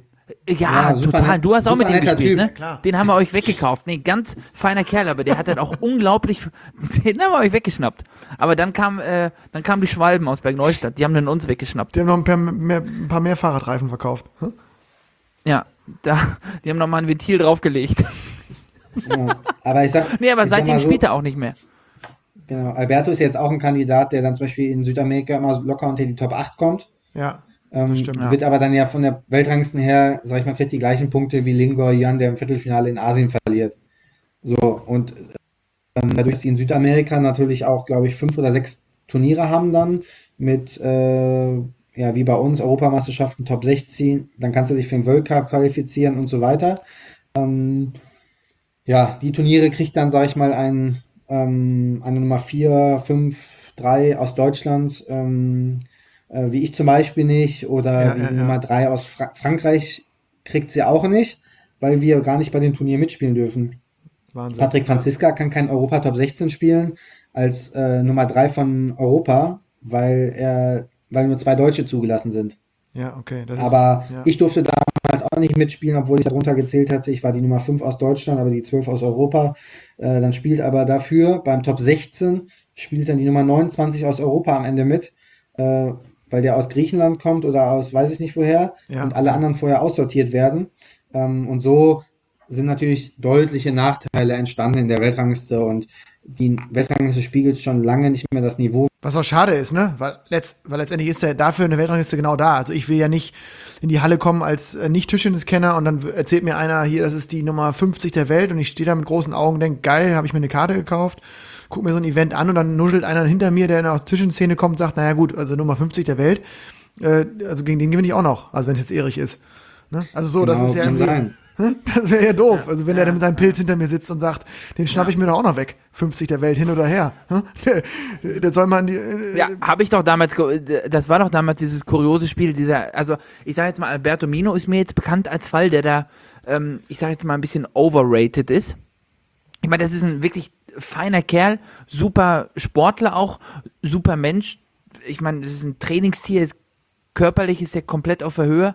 Ja, Ja, super total. nett- Du hast auch super mit dem netter gespielt, Typ. ne? Klar. Den haben wir euch weggekauft. Nee, ganz feiner Kerl, aber der hat halt auch unglaublich, den haben wir euch weggeschnappt. Aber dann kamen die Schwalben aus Bergneustadt, die haben dann uns weggeschnappt. Die haben noch ein paar mehr Fahrradreifen verkauft. Hm? Ja, die haben nochmal ein Ventil draufgelegt. Ja. Aber ich sag, Nee, aber ich sag seitdem mal so, spielt er auch nicht mehr. genau, Alberto ist jetzt auch ein Kandidat, der dann zum Beispiel in Südamerika immer so locker unter die Top 8 kommt. Ja, das stimmt. Ja. Wird aber dann ja von der Weltranglisten her, sag ich mal, kriegt die gleichen Punkte wie Lingor Yan, der im Viertelfinale in Asien verliert. So, und dadurch, dass sie in Südamerika natürlich auch, glaube ich, 5 oder 6 Turniere haben dann mit, ja, wie bei uns, Europameisterschaften Top 16, dann kannst du dich für den World Cup qualifizieren und so weiter. Ja, die Turniere kriegt dann, sag ich mal, eine Nummer 4, 5, 3 aus Deutschland, wie ich zum Beispiel nicht, oder Ja, wie ja, die ja. Nummer 3 aus Frankreich kriegt sie auch nicht, weil wir gar nicht bei den Turnieren mitspielen dürfen. Wahnsinn. Patrick Franziska kann kein Europa Top 16 spielen als Nummer 3 von Europa, weil nur 2 Deutsche zugelassen sind. Ja, okay. Das Aber ist, ja. ich durfte damals auch nicht mitspielen, obwohl ich darunter gezählt hatte. Ich war die Nummer 5 aus Deutschland, aber die 12 aus Europa. Dann spielt aber dafür beim Top 16 spielt dann die Nummer 29 aus Europa am Ende mit, weil der aus Griechenland kommt oder aus weiß ich nicht woher Ja, und alle okay. anderen vorher aussortiert werden. Und so sind natürlich deutliche Nachteile entstanden in der Weltrangliste und die Weltrangliste spiegelt schon lange nicht mehr das Niveau. Was auch schade ist, ne? Weil letztendlich ist ja dafür eine Weltrangliste genau da. Also ich will ja nicht in die Halle kommen als Nicht-Tischtennis-Kenner und dann erzählt mir einer hier, das ist die Nummer 50 der Welt und ich stehe da mit großen Augen und denke, geil, habe ich mir eine Karte gekauft, guck mir so ein Event an und dann nuschelt einer hinter mir, der aus der Tischtennis-Szene kommt und sagt, naja gut, also Nummer 50 der Welt, also gegen den gewinne ich auch noch, also wenn es jetzt Erich ist. Ne? Also so, das Genau, ist ja kann irgendwie, sein. das wäre ja doof. Also wenn der dann mit seinem Pilz hinter mir sitzt und sagt, den schnapp ich mir doch auch noch weg. 50 der Welt hin oder her. Der soll man die. Ja, habe ich doch damals, das war doch damals dieses kuriose Spiel, also ich sage jetzt mal, Alberto Mino ist mir jetzt bekannt als Fall, der da, ich sage jetzt mal ein bisschen overrated ist. Ich meine, das ist ein wirklich feiner Kerl, super Sportler auch, super Mensch. Ich meine, das ist ein Trainingstier, körperlich ist er komplett auf der Höhe.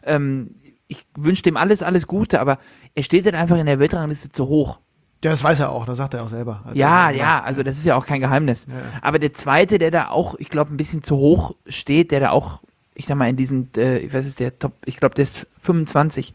Ich wünsche dem alles Gute, aber er steht halt einfach in der Weltrangliste zu hoch. Ja, das weiß er auch, das sagt er auch selber. Also, Ja, also das ist ja auch kein Geheimnis. Ja. Aber der zweite, der da auch, ich glaube, ein bisschen zu hoch steht, der da auch, ich sag mal, in diesen, was ist der Top, ich glaube, der ist 25,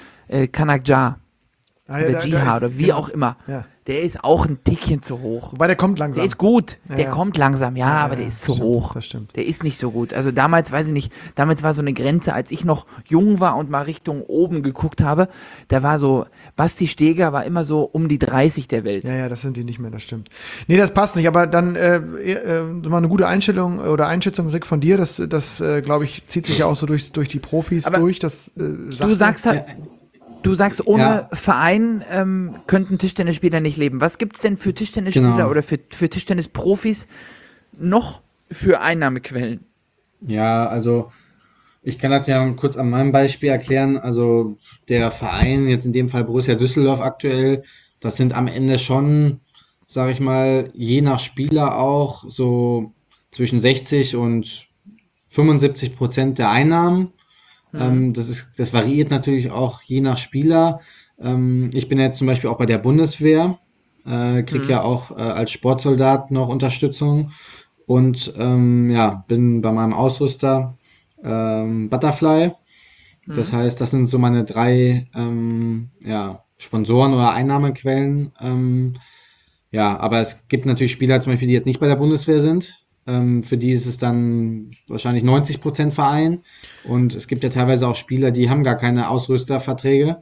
Kanakja oder da Jiha ist- oder wie genau. auch immer. Ja. Der ist auch ein Tickchen zu hoch. Wobei der kommt langsam. Der ist gut, Ja, der ja. kommt langsam, ja, aber der ist zu stimmt, hoch. das stimmt. Der ist nicht so gut. Also damals, weiß ich nicht, damals war so eine Grenze, als ich noch jung war und mal Richtung oben geguckt habe, da war so, Basti Steger war immer so um die 30 der Welt. Ja, das sind die nicht mehr, das stimmt. Nee, das passt nicht, aber dann mal eine gute Einstellung oder Einschätzung, Rick, von dir, das glaube ich, zieht sich ja auch so durch die Profis Aber durch. Das, Du sagst halt, du sagst, ohne Ja. Verein könnten Tischtennisspieler nicht leben. Was gibt es denn für Tischtennisspieler Genau. oder für Tischtennisprofis noch für Einnahmequellen? Ja, also ich kann das ja kurz an meinem Beispiel erklären. Also der Verein, jetzt in dem Fall Borussia Düsseldorf aktuell, das sind am Ende schon, sage ich mal, je nach Spieler auch so zwischen 60 und 75% der Einnahmen. Das variiert natürlich auch je nach Spieler. Ich bin jetzt zum Beispiel auch bei der Bundeswehr, krieg ja auch als Sportsoldat noch Unterstützung und ja, bin bei meinem Ausrüster Butterfly. Das heißt, das sind so meine 3 ja, Sponsoren oder Einnahmequellen. Ja, aber es gibt natürlich Spieler zum Beispiel, die jetzt nicht bei der Bundeswehr sind. Für die ist es dann wahrscheinlich 90% Verein. Und es gibt ja teilweise auch Spieler, die haben gar keine Ausrüsterverträge.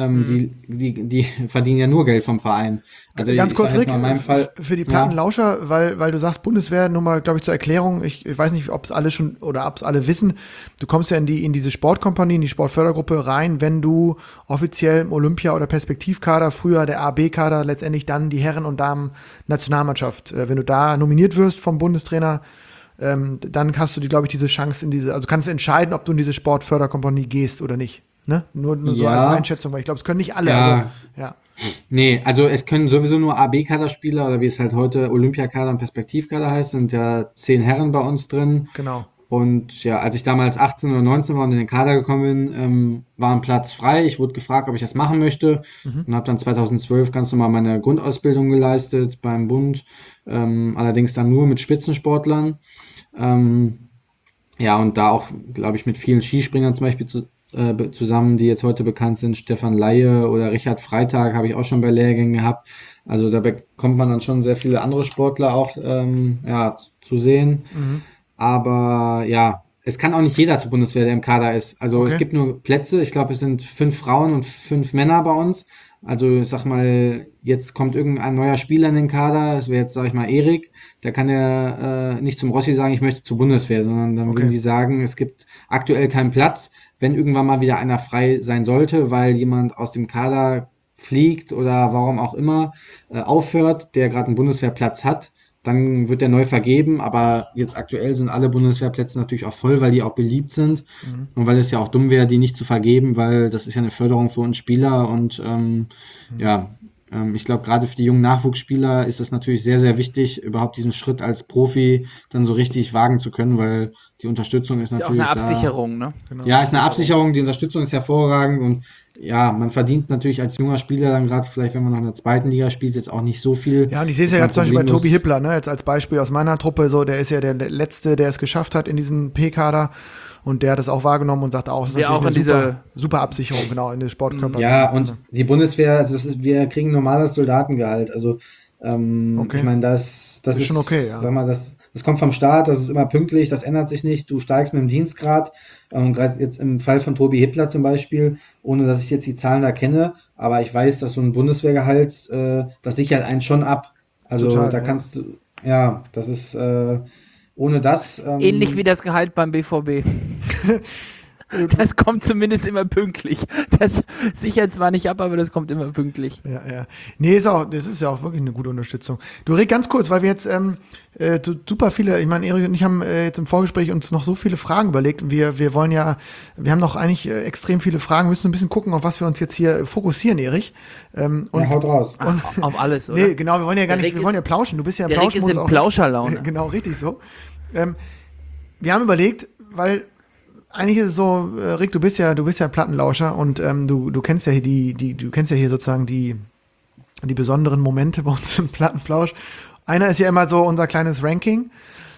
Die verdienen ja nur Geld vom Verein. Also Ganz ich kurz, sag jetzt Rick, mal in meinem Fall, für die ja, Plattenlauscher, weil du sagst Bundeswehr, nur mal, glaube ich, zur Erklärung, ich weiß nicht, ob es alle schon oder ob es alle wissen, du kommst ja in diese Sportkompanie, in die Sportfördergruppe rein, wenn du offiziell im Olympia- oder Perspektivkader, früher der AB-Kader, letztendlich dann die Herren- und Damen-Nationalmannschaft, wenn du da nominiert wirst vom Bundestrainer, dann hast du glaube ich, diese Chance also kannst du entscheiden, ob du in diese Sportförderkompanie gehst oder nicht. Ne? Nur so Ja. als Einschätzung, weil ich glaube, es können nicht alle. Ja. Also, ja. Nee, also es können sowieso nur AB-Kaderspieler oder wie es halt heute Olympiakader und Perspektivkader heißt, sind ja 10 Herren bei uns drin. Genau. Und ja, als ich damals 18 oder 19 war und in den Kader gekommen bin, war ein Platz frei. Ich wurde gefragt, ob ich das machen möchte und habe dann 2012 ganz normal meine Grundausbildung geleistet beim Bund, allerdings dann nur mit Spitzensportlern. Ja, und da auch, glaube ich, mit vielen Skispringern zum Beispiel zusammen, die jetzt heute bekannt sind. Stefan Laie oder Richard Freitag habe ich auch schon bei Lehrgängen gehabt. Also da bekommt man dann schon sehr viele andere Sportler auch ja, zu sehen. Aber ja, es kann auch nicht jeder zur Bundeswehr, der im Kader ist. Also es Okay. gibt nur Plätze. Ich glaube, es sind 5 Frauen und 5 Männer bei uns. Also ich sag mal, jetzt kommt irgendein neuer Spieler in den Kader. Das wäre jetzt, sag ich mal, Erik. Der kann ja nicht zum Rossi sagen, ich möchte zur Bundeswehr, sondern dann Okay. würden die sagen, es gibt aktuell keinen Platz. Wenn irgendwann mal wieder einer frei sein sollte, weil jemand aus dem Kader fliegt oder warum auch immer aufhört, der gerade einen Bundeswehrplatz hat, dann wird der neu vergeben. Aber jetzt aktuell sind alle Bundeswehrplätze natürlich auch voll, weil die auch beliebt sind und weil es ja auch dumm wäre, die nicht zu vergeben, weil das ist ja eine Förderung für uns Spieler und ja, ich glaube, gerade für die jungen Nachwuchsspieler ist es natürlich sehr, sehr wichtig, überhaupt diesen Schritt als Profi dann so richtig wagen zu können, weil die Unterstützung ist Ist ja auch natürlich eine da. Absicherung, ne? Ja, ist eine Absicherung, die Unterstützung ist hervorragend und ja, man verdient natürlich als junger Spieler dann gerade vielleicht, wenn man noch in der zweiten Liga spielt, jetzt auch nicht so viel. Ja, und ich sehe es dass ja man gerade zum Beispiel bei problemlos- Tobi Hippler, ne, jetzt als Beispiel aus meiner Truppe, so, der ist ja der Letzte, der es geschafft hat in diesem P-Kader und der hat es auch wahrgenommen und sagt auch, es ist Der natürlich auch eine in super, super Absicherung, genau, in den Sportkörper. Ja, und die Bundeswehr, also wir kriegen normales Soldatengehalt. Also Okay. ich meine, das Ist ist schon okay, ja. sag mal, das kommt vom Staat, das ist immer pünktlich, das ändert sich nicht. Du steigst mit dem Dienstgrad. Und gerade jetzt im Fall von Tobi Hippler zum Beispiel, ohne dass ich jetzt die Zahlen da kenne, aber ich weiß, dass so ein Bundeswehrgehalt, das sichert einen schon ab. Also Total, da ja. kannst du, ja, das ist ohne das. Ähnlich wie das Gehalt beim BVB. Das kommt zumindest immer pünktlich. Das sichert zwar nicht ab, aber das kommt immer pünktlich. Ja, ja. Nee, das ist ja auch wirklich eine gute Unterstützung. Du, Rick, ganz kurz, weil wir jetzt so super viele, ich meine, Erik und ich haben jetzt im Vorgespräch uns noch so viele Fragen überlegt und wir wollen ja, wir haben noch eigentlich extrem viele Fragen, müssen ein bisschen gucken, auf was wir uns jetzt hier fokussieren, Erich. Ja, haut raus. Ach, auf alles, oder? Nee, genau, wir wollen ja gar Der nicht, Rick wir wollen ja ist- plauschen, du bist ja im Der Rick ist Plauschmodus in auch. Plauscherlaune. Genau, richtig so. Wir haben überlegt, weil eigentlich ist es so, Rick, du bist ja Plattenlauscher und du kennst ja hier du kennst ja hier sozusagen die besonderen Momente bei uns im Plattenplausch. Einer ist ja immer so unser kleines Ranking.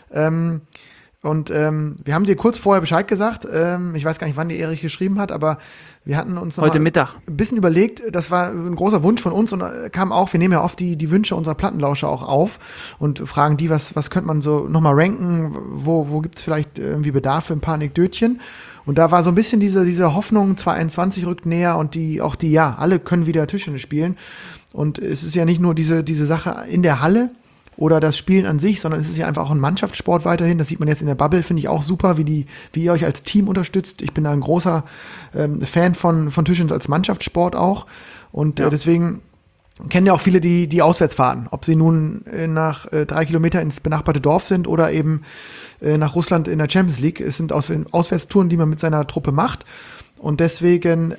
Wir haben dir kurz vorher Bescheid gesagt. Ich weiß gar nicht, wann die Erich geschrieben hat, aber wir hatten uns noch Heute mal Mittag. ein bisschen überlegt. Das war ein großer Wunsch von uns und kam auch, wir nehmen ja oft die Wünsche unserer Plattenlauscher auch auf und fragen die, was könnte man so nochmal ranken, wo gibt es vielleicht irgendwie Bedarf für ein paar Anekdötchen. Und da war so ein bisschen diese Hoffnung, 2021 rückt näher und ja, alle können wieder Tischtennis spielen. Und es ist ja nicht nur diese Sache in der Halle oder das Spielen an sich, sondern es ist ja einfach auch ein Mannschaftssport weiterhin. Das sieht man jetzt in der Bubble, finde ich auch super, wie ihr euch als Team unterstützt. Ich bin da ein großer Fan von Tischtennis als Mannschaftssport auch. Und deswegen kennen ja auch viele die Auswärtsfahrten. Ob sie nun nach 3 Kilometer ins benachbarte Dorf sind oder eben nach Russland in der Champions League. Es sind Auswärtstouren, die man mit seiner Truppe macht. Und deswegen,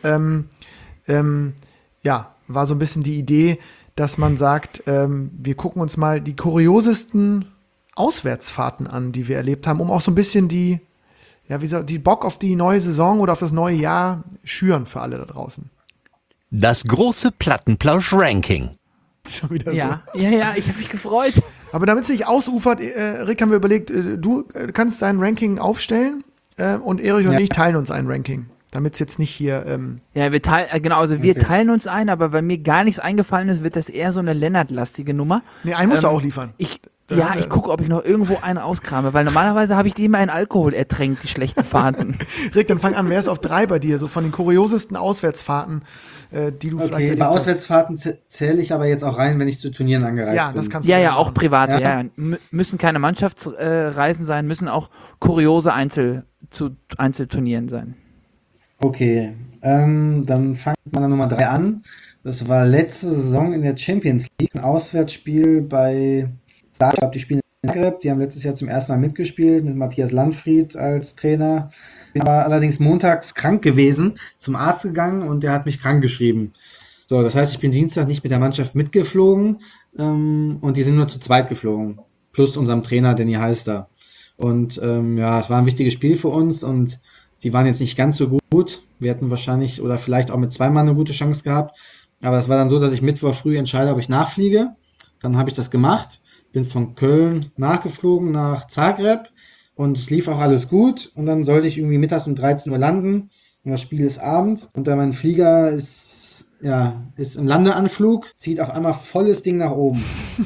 war so ein bisschen die Idee, dass man sagt, wir gucken uns mal die kuriosesten Auswärtsfahrten an, die wir erlebt haben, um auch so ein bisschen die Bock auf die neue Saison oder auf das neue Jahr schüren für alle da draußen. Das große Plattenplausch-Ranking. Schon wieder Ja, ich habe mich gefreut. so. Aber damit es nicht ausufert, Rick, haben wir überlegt, du kannst dein Ranking aufstellen und Erich und ich teilen uns ein Ranking. Damit es jetzt nicht hier. Ja, wir teilen uns ein, aber weil mir gar nichts eingefallen ist, wird das eher so eine Lennart-lastige Nummer. Nee, einen musst du auch liefern. Ich hast du- gucke, ob ich noch irgendwo einen auskrame, weil normalerweise habe ich die immer in Alkohol ertränkt, die schlechten Fahrten. Rick, dann fang an, wer ist auf 3 bei dir? So von den kuriosesten Auswärtsfahrten, die du vielleicht Okay, erlebt bei hast. Auswärtsfahrten zähle ich aber jetzt auch rein, wenn ich zu Turnieren angereist Ja, bin. das kannst du Ja, gerne auch machen. private, Ja. ja. Müssen keine Mannschaftsreisen sein, müssen auch kuriose Einzelturnieren sein. Okay, dann fangt man an Nummer 3 an. Das war letzte Saison in der Champions League, ein Auswärtsspiel bei Start. Ich glaube, die spielen in Zagreb. Die haben letztes Jahr zum ersten Mal mitgespielt mit Matthias Landfried als Trainer. Bin aber allerdings montags krank gewesen, zum Arzt gegangen und der hat mich krank geschrieben. So, das heißt, ich bin Dienstag nicht mit der Mannschaft mitgeflogen und die sind nur zu zweit geflogen. Plus unserem Trainer, Danny Heister. Und ja, es war ein wichtiges Spiel für uns und die waren jetzt nicht ganz so gut. Wir hätten wahrscheinlich oder vielleicht auch mit zweimal eine gute Chance gehabt. Aber es war dann so, dass ich Mittwoch früh entscheide, ob ich nachfliege. Dann habe ich das gemacht, bin von Köln nachgeflogen nach Zagreb und es lief auch alles gut. Und dann sollte ich irgendwie mittags um 13 Uhr landen und das Spiel ist abends. Und dann mein Flieger ist im Landeanflug, zieht auf einmal volles Ding nach oben.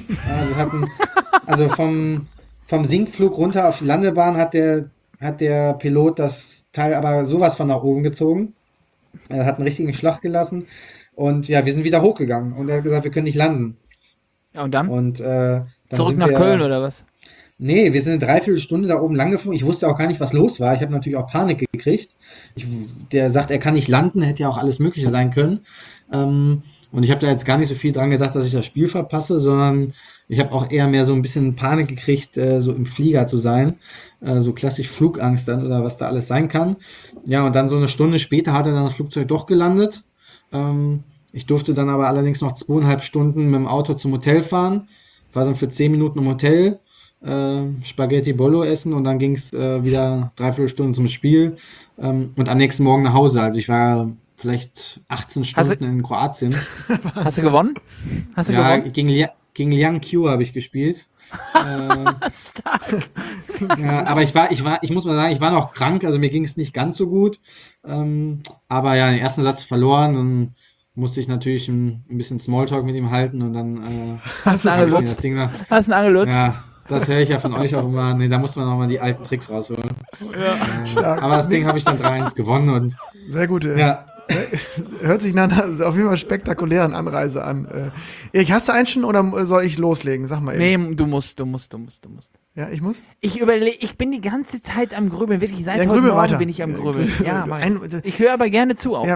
Also vom Sinkflug runter auf die Landebahn hat der Pilot das Teil aber sowas von nach oben gezogen. Er hat einen richtigen Schlag gelassen. Und ja, wir sind wieder hochgegangen. Und er hat gesagt, wir können nicht landen. Ja, und dann? Und dann Zurück sind nach wir, Köln oder was? Nee, wir sind eine Dreiviertelstunde da oben lang geflogen. Ich wusste auch gar nicht, was los war. Ich habe natürlich auch Panik gekriegt. Der sagt, er kann nicht landen, hätte ja auch alles Mögliche sein können. Und ich habe da jetzt gar nicht so viel dran gedacht, dass ich das Spiel verpasse, sondern ich habe auch eher mehr so ein bisschen Panik gekriegt, so im Flieger zu sein. So klassisch Flugangst dann oder was da alles sein kann. Ja, und dann so eine Stunde später hat er dann das Flugzeug doch gelandet. Ich durfte dann aber allerdings noch 2,5 Stunden mit dem Auto zum Hotel fahren. War dann für 10 Minuten im Hotel, Spaghetti Bollo essen und dann ging es wieder 3/4 Stunden zum Spiel und am nächsten Morgen nach Hause. Also ich war vielleicht 18 Stunden in Kroatien. Hast du gewonnen? Ja, gegen Liang Q habe ich gespielt. Stark. Ja, aber ich muss mal sagen, ich war noch krank, also mir ging es nicht ganz so gut. Aber ja, den ersten Satz verloren, dann musste ich natürlich ein bisschen Smalltalk mit ihm halten und dann Hast du das Ding nach. Hast du ihn angelutscht? Ja, das höre ich ja von euch auch immer. Nee, da muss man nochmal die alten Tricks rausholen. Stark. Aber das Ding habe ich dann 3-1 gewonnen und Sehr gut. ja, Hört sich nach einer auf jeden Fall spektakulären Anreise an. Erik, hast du einen schon oder soll ich loslegen? Sag mal eben. Nee, du musst. Ja, ich muss? Ich bin die ganze Zeit am Grübeln, wirklich seit Ja, heute grübel Morgen weiter. bin ich am Grübeln. Ja, mach Ein- ich höre aber gerne zu auch. Ja,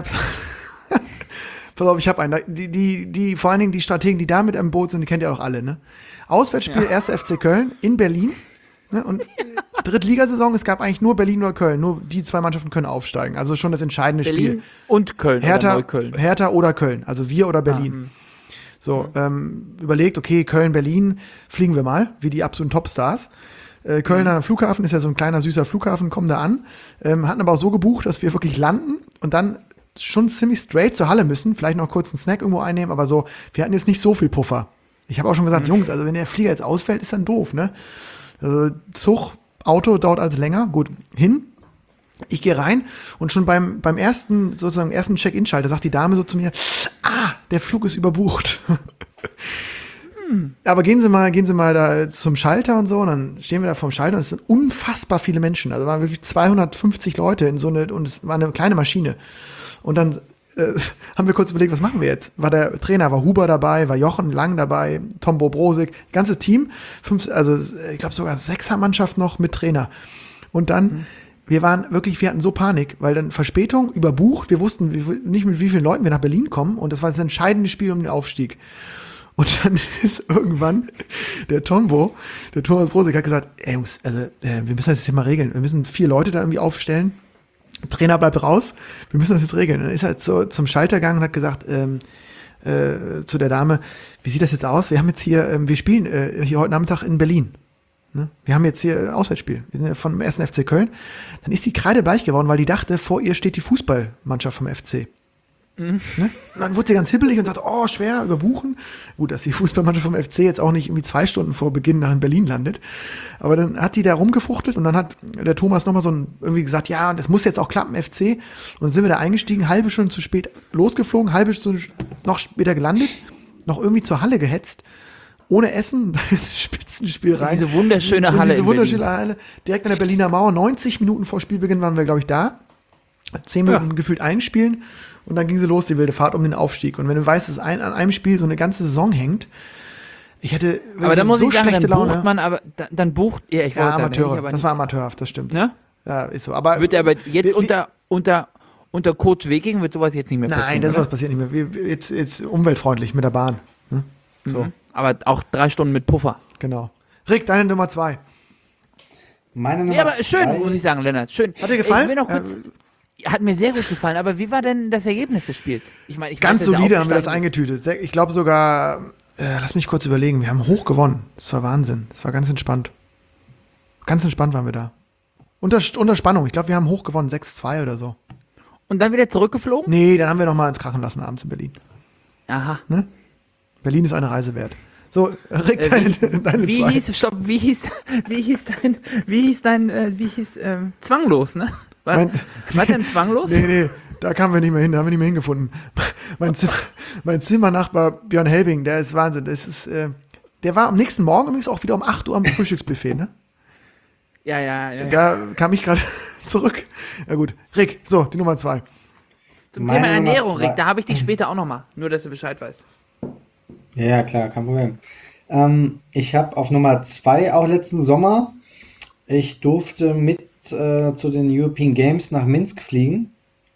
pass auf, ich habe einen. Die vor allen Dingen die Strategen, die da mit am Boot sind, die kennt ihr auch alle, ne? Auswärtsspiel 1. FC Köln in Berlin. Ne? Und Drittligasaison, es gab eigentlich nur Berlin oder Köln. Nur die zwei Mannschaften können aufsteigen. Also schon das entscheidende Berlin Spiel. und Köln oder Hertha, Neukölln. Hertha oder Köln. Also wir oder Berlin. So, überlegt, okay, Köln, Berlin, fliegen wir mal, wie die absoluten Topstars. Kölner Flughafen ist ja so ein kleiner, süßer Flughafen, kommen da an. Hatten aber auch so gebucht, dass wir wirklich landen und dann schon ziemlich straight zur Halle müssen, vielleicht noch kurz einen Snack irgendwo einnehmen, aber so, wir hatten jetzt nicht so viel Puffer. Ich habe auch schon gesagt, Jungs, also wenn der Flieger jetzt ausfällt, ist dann doof, ne? Also Zug, Auto dauert alles länger, gut, hin. Ich gehe rein und schon beim ersten Check-in-Schalter sagt die Dame so zu mir, der Flug ist überbucht. Aber gehen Sie mal da zum Schalter und so, und dann stehen wir da vorm Schalter und es sind unfassbar viele Menschen. Also waren wirklich 250 Leute und es war eine kleine Maschine. Und dann haben wir kurz überlegt, was machen wir jetzt? Der Trainer war Huber dabei, war Jochen Lang dabei, Tom Bobrosik, ganzes Team, ich glaube sogar 6er-Mannschaft noch mit Trainer. Und dann, wir hatten so Panik, weil dann Verspätung, überbucht, wir wussten nicht, mit wie vielen Leuten wir nach Berlin kommen und das war das entscheidende Spiel um den Aufstieg. Und dann ist irgendwann der Thomas Brosig hat gesagt, ey Jungs, also wir müssen das jetzt mal regeln. Wir müssen 4 Leute da irgendwie aufstellen. Trainer bleibt raus. Wir müssen das jetzt regeln. Dann ist er so zum Schalter gegangen und hat gesagt zu der Dame, wie sieht das jetzt aus? Wir haben jetzt hier, wir spielen hier heute Nachmittag in Berlin. Ne? Wir haben jetzt hier Auswärtsspiel. Wir sind ja vom 1. FC Köln. Dann ist die kreidebleich geworden, weil die dachte, vor ihr steht die Fußballmannschaft vom FC. Ne? Und dann wurde sie ganz hibbelig und sagte, schwer, überbuchen. Gut, dass die Fußballmannschaft vom FC jetzt auch nicht irgendwie 2 Stunden vor Beginn nach in Berlin landet. Aber dann hat die da rumgefuchtelt und dann hat der Thomas nochmal irgendwie gesagt, ja, und es muss jetzt auch klappen, FC. Und dann sind wir da eingestiegen, halbe Stunde zu spät losgeflogen, halbe Stunde noch später gelandet, noch irgendwie zur Halle gehetzt, ohne Essen, das Spitzenspiel rein. Diese wunderschöne Halle. Diese wunderschöne Halle, direkt an der Berliner Mauer, 90 Minuten vor Spielbeginn waren wir, glaube ich, da. 10 Minuten gefühlt einspielen. Und dann ging sie los, die wilde Fahrt um den Aufstieg. Und wenn du weißt, dass an einem Spiel so eine ganze Saison hängt, ich hätte aber da muss so ich sagen, schlechte dann Laune. bucht man, aber dann bucht, ja, ich wollte Amateure, nicht, aber das war amateurhaft, das stimmt. ne? Ja, ist so. Aber Wird aber jetzt unter Coach Weking wird sowas jetzt nicht mehr passieren. nein, das oder? was passiert nicht mehr. Jetzt umweltfreundlich mit der Bahn. Ne? So, Aber auch 3 Stunden mit Puffer. genau. Rick, deine Nummer 2. meine Nummer Ja, aber schön, 2 muss ich sagen, Lennart. Schön. Hat dir gefallen? Ich will noch kurz, hat mir sehr gut gefallen, aber wie war denn das Ergebnis des Spiels? Ich meine, Ganz weiß, dass er solide haben wir das aufgestanden eingetütet. Ich glaube sogar, lass mich kurz überlegen, wir haben hoch gewonnen. Das war Wahnsinn. Das war ganz entspannt. Ganz entspannt waren wir da. Unter Spannung. Ich glaube, wir haben hoch gewonnen, 6-2 oder so. Und dann wieder zurückgeflogen? Nee, dann haben wir noch mal ins Krachen lassen abends in Berlin. Aha. Ne? Berlin ist eine Reise wert. So, Rick, deine zwei. Wie hieß Zwanglos, ne? War denn Zwanglos? Nee, da kamen wir nicht mehr hin, da haben wir nicht mehr hingefunden. Mein Zimmernachbar Björn Helbing, der ist Wahnsinn. Der war am nächsten Morgen übrigens auch wieder um 8 Uhr am Frühstücksbuffet, ne? Ja. Da kam ich gerade zurück. Ja gut, Rick, so, die Nummer 2. Zum Meine Thema Nummer Ernährung, 2. Rick, da habe ich dich später auch nochmal. Nur, dass du Bescheid weißt. Ja, klar, kein Problem. Ich habe auf Nummer 2 auch letzten Sommer, ich durfte mit zu den European Games nach Minsk fliegen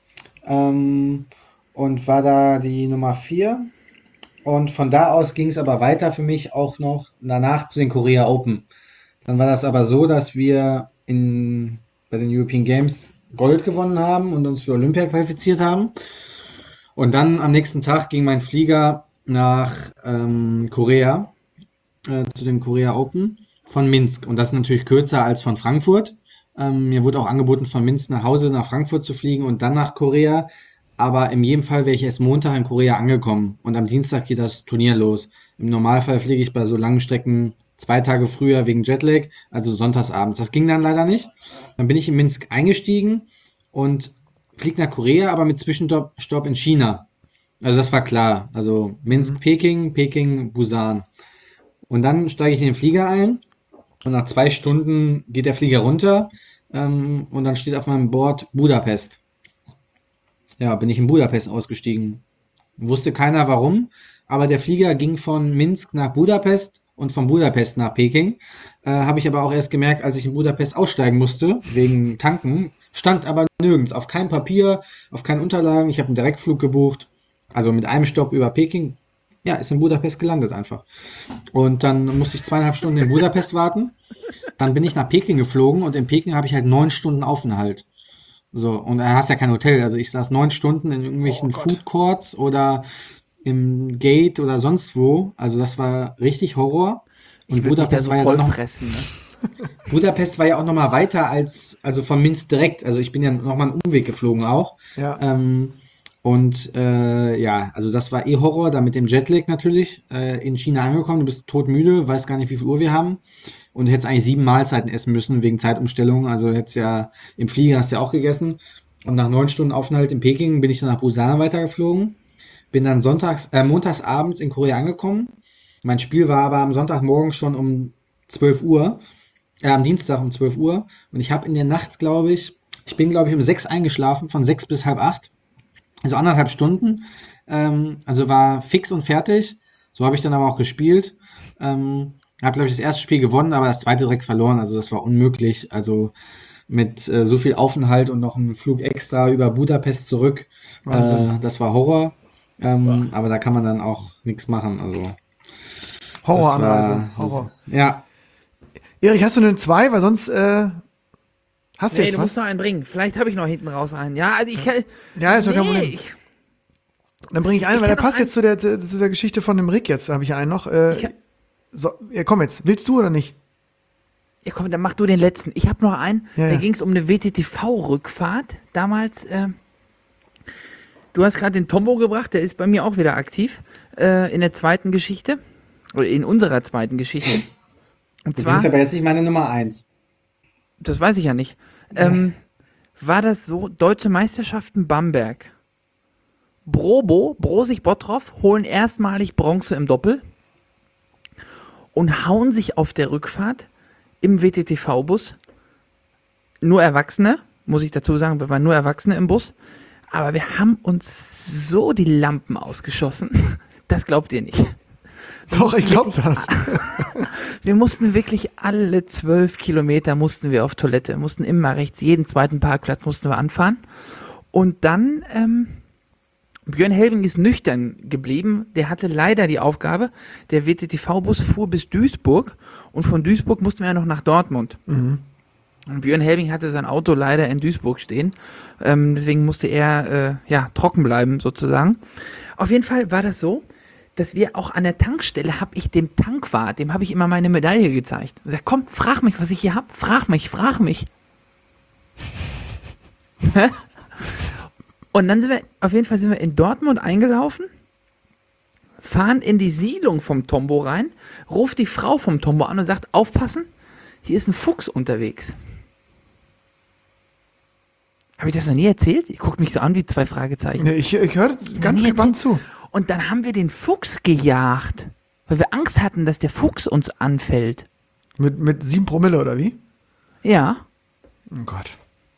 und war da die Nummer 4. Und von da aus ging es aber weiter für mich auch noch danach zu den Korea Open. Dann war das aber so, dass wir bei den European Games Gold gewonnen haben und uns für Olympia qualifiziert haben. Und dann am nächsten Tag ging mein Flieger nach Korea, zu den Korea Open von Minsk. Und das ist natürlich kürzer als von Frankfurt. Mir wurde auch angeboten, von Minsk nach Hause nach Frankfurt zu fliegen und dann nach Korea. Aber in jedem Fall wäre ich erst Montag in Korea angekommen. Und am Dienstag geht das Turnier los. Im Normalfall fliege ich bei so langen Strecken 2 Tage früher wegen Jetlag, also sonntagsabends. Das ging dann leider nicht. Dann bin ich in Minsk eingestiegen und fliege nach Korea, aber mit Zwischenstopp in China. Also das war klar. Also Minsk, Peking, Peking, Busan. Und dann steige ich in den Flieger ein und nach 2 Stunden geht der Flieger runter und dann steht auf meinem Board Budapest. Ja, bin ich in Budapest ausgestiegen. Wusste keiner warum, aber der Flieger ging von Minsk nach Budapest und von Budapest nach Peking. Habe ich aber auch erst gemerkt, als ich in Budapest aussteigen musste, wegen Tanken. Stand aber nirgends, auf keinem Papier, auf keinen Unterlagen. Ich habe einen Direktflug gebucht, also mit einem Stopp über Peking. Ja, ist in Budapest gelandet einfach. Und dann musste ich 2,5 Stunden in Budapest warten. Dann bin ich nach Peking geflogen und in Peking habe ich halt 9 Stunden Aufenthalt. So, und da hast ja kein Hotel. Also ich saß 9 Stunden in irgendwelchen Food Courts oder im Gate oder sonst wo. Also das war richtig Horror. Und Budapest war ja dann noch fressen, ne? Budapest war ja auch noch mal weiter also von Minsk direkt. Also ich bin ja noch mal einen Umweg geflogen auch. Ja. Ja, also das war Horror, da mit dem Jetlag natürlich. In China angekommen, du bist todmüde, weißt gar nicht, wie viel Uhr wir haben. Und du hättest eigentlich 7 Mahlzeiten essen müssen wegen Zeitumstellung. Also hättest ja im Flieger hast du ja auch gegessen. Und nach 9 Stunden Aufenthalt in Peking bin ich dann nach Busan weitergeflogen. Bin dann montagsabends in Korea angekommen. Mein Spiel war aber am Sonntagmorgen schon um 12 Uhr. Am Dienstag um 12 Uhr. Und ich habe in der Nacht, ich bin um 6 eingeschlafen, von 6 bis halb 8. Also 1,5 Stunden. Also war fix und fertig. So habe ich dann aber auch gespielt. Habe, glaube ich, das erste Spiel gewonnen, aber das zweite direkt verloren. Also das war unmöglich. Also mit so viel Aufenthalt und noch einem Flug extra über Budapest zurück. Das war Horror. Aber da kann man dann auch nichts machen. Also Horroranreise. Horror. Ja. Erich, hast du eine 2? Weil sonst hast du Nee, jetzt du was? musst noch einen bringen. Vielleicht habe ich noch hinten raus einen. Ja, also ich kann. Ja, ist doch kein Problem. ich, Dann bringe ich einen, Ich weil der kann noch passt jetzt zu der Geschichte von dem Rick jetzt. Da habe ich einen noch. Ja, komm jetzt. Willst du oder nicht? Ja, komm, dann mach du den letzten. Ich habe noch einen. Ja, Da ja. ging es um eine WTTV-Rückfahrt. Damals, du hast gerade den Tombo gebracht, der ist bei mir auch wieder aktiv. In der zweiten Geschichte. Oder in unserer zweiten Geschichte. Und Du zwar, bist aber jetzt nicht meine Nummer 1. das weiß ich ja nicht. War das so, Deutsche Meisterschaften Bamberg. Brosig Bottroff holen erstmalig Bronze im Doppel und hauen sich auf der Rückfahrt im WTTV-Bus, nur Erwachsene, muss ich dazu sagen, wir waren nur Erwachsene im Bus, aber wir haben uns so die Lampen ausgeschossen, das glaubt ihr nicht. Doch, ich glaube das. Wir mussten wirklich alle 12 Kilometer mussten wir auf Toilette, mussten immer rechts, jeden zweiten Parkplatz mussten wir anfahren. Und dann, Björn Helbing ist nüchtern geblieben. Der hatte leider die Aufgabe, der WTTV-Bus fuhr bis Duisburg und von Duisburg mussten wir ja noch nach Dortmund. Und Björn Helbing hatte sein Auto leider in Duisburg stehen. Deswegen musste er trocken bleiben sozusagen. Auf jeden Fall war das so, dass wir auch an der Tankstelle, habe ich dem Tankwart, dem habe ich immer meine Medaille gezeigt. Und gesagt, komm, frag mich, was ich hier habe. Frag mich. Und dann auf jeden Fall sind wir in Dortmund eingelaufen, fahren in die Siedlung vom Tombo rein, ruft die Frau vom Tombo an und sagt, aufpassen, hier ist ein Fuchs unterwegs. Habe ich das noch nie erzählt? Ich gucke mich so an wie 2 Fragezeichen. Nee, ich höre ganz gespannt zu. Und dann haben wir den Fuchs gejagt, weil wir Angst hatten, dass der Fuchs uns anfällt. Mit 7 Promille oder wie? Ja, Oh Gott,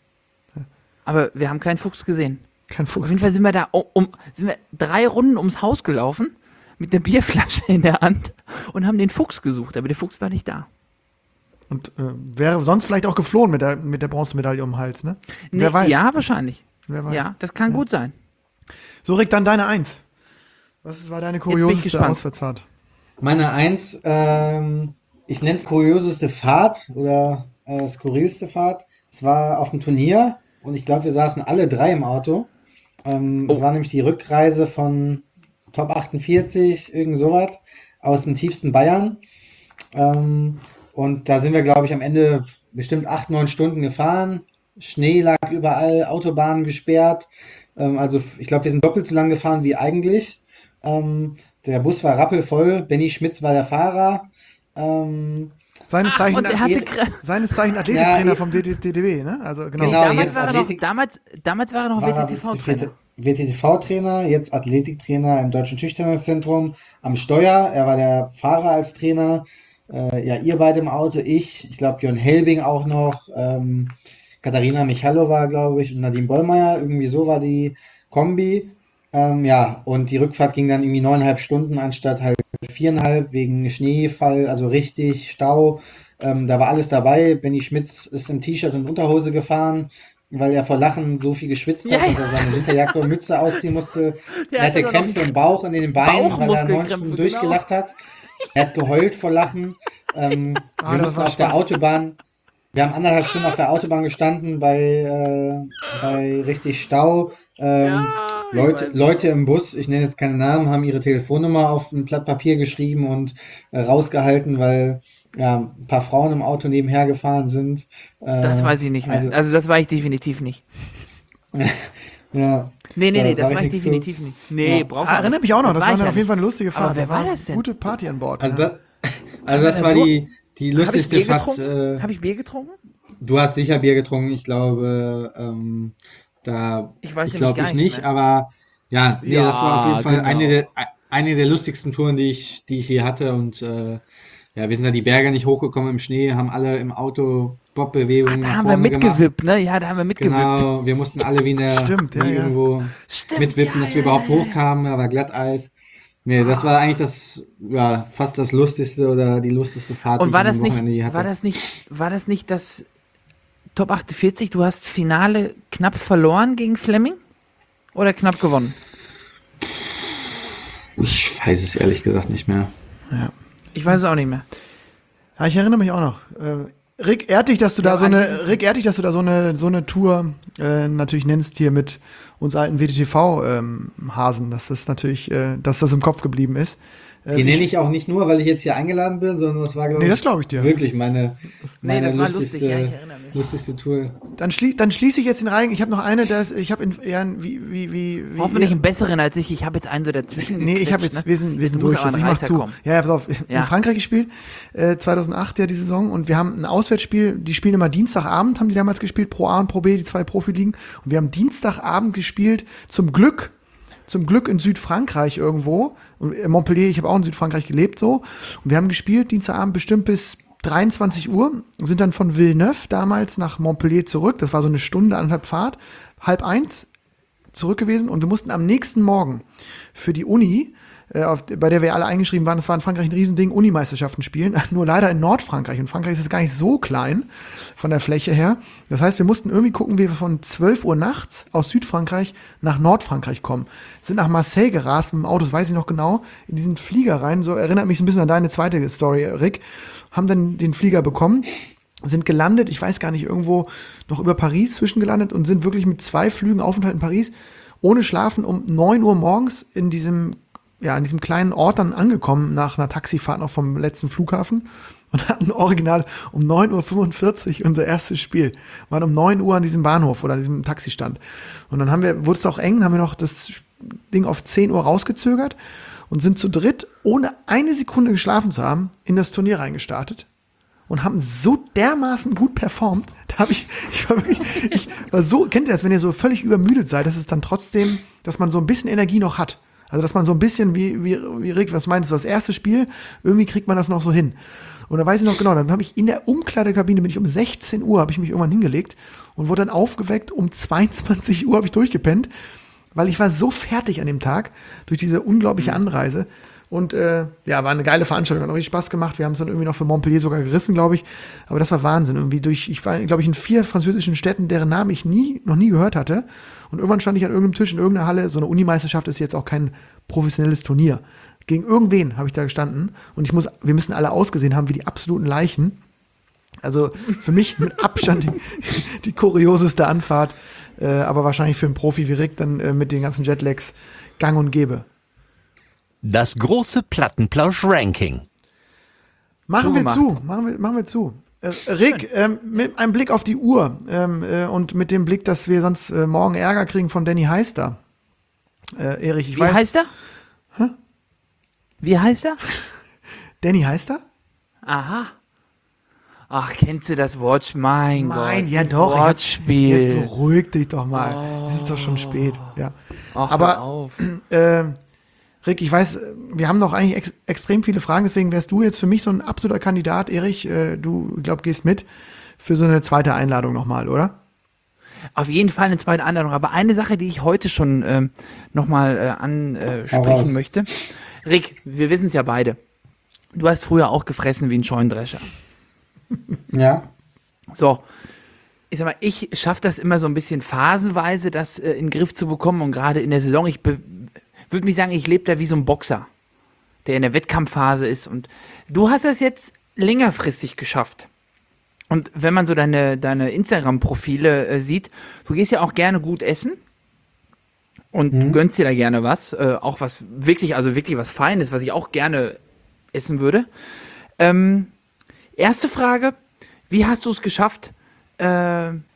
aber wir haben keinen Fuchs gesehen. kein Auf Fuchs. jeden Fall sind wir da sind wir 3 Runden ums Haus gelaufen mit der Bierflasche in der Hand und haben den Fuchs gesucht, aber der Fuchs war nicht da. Und wäre sonst vielleicht auch geflohen mit der Bronzemedaille um den Hals, ne? Wer weiß. Ja, wahrscheinlich. Wer weiß. Ja, das kann gut sein. So, Rick, dann deine 1. Was war deine kurioseste gespannt. Auswärtsfahrt? Meine Eins, ich nenne es kurioseste Fahrt oder skurrilste Fahrt. Es war auf dem Turnier und ich glaube, wir saßen alle 3 im Auto. Es war nämlich die Rückreise von Top 48, irgend sowas, aus dem tiefsten Bayern. Und da sind wir, glaube ich, am Ende bestimmt 8, 9 Stunden gefahren. Schnee lag überall, Autobahnen gesperrt. Also ich glaube, wir sind doppelt so lang gefahren wie eigentlich. Der Bus war rappelvoll. Benny Schmitz war der Fahrer. Seines Zeichen, und er hatte Athletiktrainer Ja, vom DDW, ne? Also genau. Genau. damals jetzt war er noch, Athletik- damals war er noch war er WTTV-Trainer. WTTV-Trainer, jetzt Athletiktrainer im Deutschen Tischtenniszentrum am Steuer. Er war der Fahrer als Trainer. Ja, ihr beide im Auto, ich glaube Björn Helbing auch noch, Katharina Michalova, glaube ich, und Nadine Bollmeier. Irgendwie so war die Kombi. Ja, und die Rückfahrt ging dann irgendwie 9,5 Stunden anstatt halt 4,5 wegen Schneefall, also richtig Stau. Da war alles dabei. Benny Schmitz ist im T-Shirt und Unterhose gefahren, weil er vor Lachen so viel geschwitzt hat, Ja, dass er seine Winterjacke und Mütze ausziehen musste. Der Er hatte hatte doch noch Krämpfe im Bauch und in den Beinen, weil er 9 Bauchmuskelkrämpfe, Stunden genau. durchgelacht hat. Er hat geheult vor Lachen. Wir das mussten war auf der Spaß. Autobahn, wir haben 1,5 Stunden auf der Autobahn gestanden bei richtig Stau. Leute im Bus, ich nenne jetzt keine Namen, haben ihre Telefonnummer auf ein Blatt Papier geschrieben und rausgehalten, weil ja, ein paar Frauen im Auto nebenher gefahren sind. Das weiß ich nicht mehr. Also das war ich definitiv nicht. Ja, Nee, das sag war ich nichts zu. definitiv nicht. Nee, Ja. brauchst du Erinnert mich auch noch, das war ich ja auf jeden nicht. Fall eine lustige Fahrt. Aber wer Da war das denn? Gute Party an Bord. Also, ja. das war die Habe ich lustigste Bier Fahrt. getrunken? Habe ich Bier getrunken? Du hast sicher Bier getrunken, ich glaube, Ich weiß nämlich glaube gar ich nichts nicht, mehr. aber ja, nee, das war auf jeden Fall genau. eine der lustigsten Touren, die ich je hatte und ja, wir sind da die Berge nicht hochgekommen im Schnee, haben alle im Auto Bobbewegungen Da nach haben wir vorne gemacht. mitgewippt, ne? Ja, da haben wir mitgewippt. Genau, wir mussten alle wie in der Stimmt, ja, wie ja. irgendwo Stimmt, mitwippen, dass wir überhaupt hochkamen, da war Glatteis. Nee, das war eigentlich ja, fast das lustigste oder die lustigste Fahrt, Und die war ich das am nicht, Wochenende je hatte. war das nicht das Top 48? Du hast Finale knapp verloren gegen Fleming? Oder knapp gewonnen? Ich weiß es ehrlich gesagt nicht mehr. Ich weiß es auch nicht mehr. Ja, ich erinnere mich auch noch. Rick, ehrt dich, dass du da so eine Tour natürlich nennst hier mit uns alten WTTV-Hasen, dass das natürlich, dass das im Kopf geblieben ist. Die nenne ich auch nicht nur, weil ich jetzt hier eingeladen bin, sondern das war, glaube Nee, das glaube ich dir. wirklich meine das war lustig, ja, ich erinnere mich. lustigste Tour. Dann schließe ich jetzt den Reigen. Ich habe noch eine, ich habe in Ehren, wie Hoffentlich einen besseren als ich. Ich habe jetzt einen so dazwischen Nee, ich habe gequetscht, jetzt, ne? wir sind Jetzt muss durch. aber ein Ich mach Reißer zu. kommen. Ja, pass auf. Ja. In Frankreich gespielt, 2008 ja die Saison, und wir haben ein Auswärtsspiel, die spielen immer Dienstagabend, haben die damals gespielt, Pro A und Pro B, die 2 Profiligen, und wir haben Dienstagabend gespielt, zum Glück in Südfrankreich irgendwo, und in Montpellier, ich habe auch in Südfrankreich gelebt so, und wir haben gespielt Dienstagabend bestimmt bis 23 Uhr, sind dann von Villeneuve damals nach Montpellier zurück, das war so eine Stunde, 1,5 Fahrt, 12:30 zurück gewesen, und wir mussten am nächsten Morgen für die Uni, bei der wir alle eingeschrieben waren, das war in Frankreich ein Riesending, Unimeisterschaften spielen, nur leider in Nordfrankreich, und Frankreich ist jetzt gar nicht so klein von der Fläche her. Das heißt, wir mussten irgendwie gucken, wie wir von 12 Uhr nachts aus Südfrankreich nach Nordfrankreich kommen. Sind nach Marseille gerast mit dem Auto, das weiß ich noch genau, in diesen Flieger rein, so erinnert mich ein bisschen an deine zweite Story, Rick, haben dann den Flieger bekommen, sind gelandet, ich weiß gar nicht, irgendwo noch über Paris zwischengelandet, und sind wirklich mit 2 Flügen Aufenthalt in Paris, ohne Schlafen, um 9 Uhr morgens in diesem an diesem kleinen Ort dann angekommen, nach einer Taxifahrt noch vom letzten Flughafen und hatten original um 9:45 Uhr unser erstes Spiel. Waren um 9 Uhr an diesem Bahnhof oder an diesem Taxistand. Und dann wurde es auch eng, haben wir noch das Ding auf 10 Uhr rausgezögert und sind zu dritt, ohne eine Sekunde geschlafen zu haben, in das Turnier reingestartet. Und haben so dermaßen gut performt. Ich war so, kennt ihr das, wenn ihr so völlig übermüdet seid, dass es dann trotzdem, dass man so ein bisschen Energie noch hat. Also, dass man so ein bisschen, wie Rick, was meinst du, das erste Spiel, irgendwie kriegt man das noch so hin. Und da weiß ich noch genau, dann habe ich in der Umkleidekabine, bin ich um 16 Uhr, habe ich mich irgendwann hingelegt und wurde dann aufgeweckt, um 22 Uhr habe ich durchgepennt, weil ich war so fertig an dem Tag durch diese unglaubliche Anreise. Und war eine geile Veranstaltung, hat auch richtig Spaß gemacht. Wir haben es dann irgendwie noch für Montpellier sogar gerissen, glaube ich. Aber das war Wahnsinn. Irgendwie ich war, glaube ich, in 4 französischen Städten, deren Namen ich noch nie gehört hatte. Und irgendwann stand ich an irgendeinem Tisch in irgendeiner Halle. So eine Unimeisterschaft ist jetzt auch kein professionelles Turnier. Gegen irgendwen habe ich da gestanden. Und wir müssen alle ausgesehen haben wie die absoluten Leichen. Also für mich mit Abstand die kurioseste Anfahrt. Aber wahrscheinlich für einen Profi wie Rick dann mit den ganzen Jetlags gang und gäbe. Das große Plattenplausch-Ranking. Machen wir zu. Rick, mit einem Blick auf die Uhr und mit dem Blick, dass wir sonst morgen Ärger kriegen von Danny Heister. Erich, Wie heißt er? Hä? Wie heißt er? Danny Heister? Aha. Ach, kennst du das Wortspiel? Mein Gott. Ja doch. Wortspiel. Jetzt beruhig dich doch mal. Es ist doch schon spät. Ja. Ach, Aber hör auf. Rick, ich weiß, wir haben noch eigentlich extrem viele Fragen, deswegen wärst du jetzt für mich so ein absoluter Kandidat, Erich. Du, glaube gehst mit für so eine zweite Einladung nochmal, oder? Auf jeden Fall eine zweite Einladung. Aber eine Sache, die ich heute schon nochmal ansprechen möchte. Rick, wir wissen es ja beide. Du hast früher auch gefressen wie ein Scheunendrescher. Ja. So, ich sag mal, ich schaffe das immer so ein bisschen phasenweise, das in den Griff zu bekommen. Und gerade in der Saison, ich würde mich sagen, ich lebe da wie so ein Boxer, der in der Wettkampfphase ist. Und du hast das jetzt längerfristig geschafft. Und wenn man so deine Instagram-Profile sieht, du gehst ja auch gerne gut essen und du gönnst dir da gerne was. Auch was wirklich was Feines, was ich auch gerne essen würde. Erste Frage, wie hast du es geschafft, dein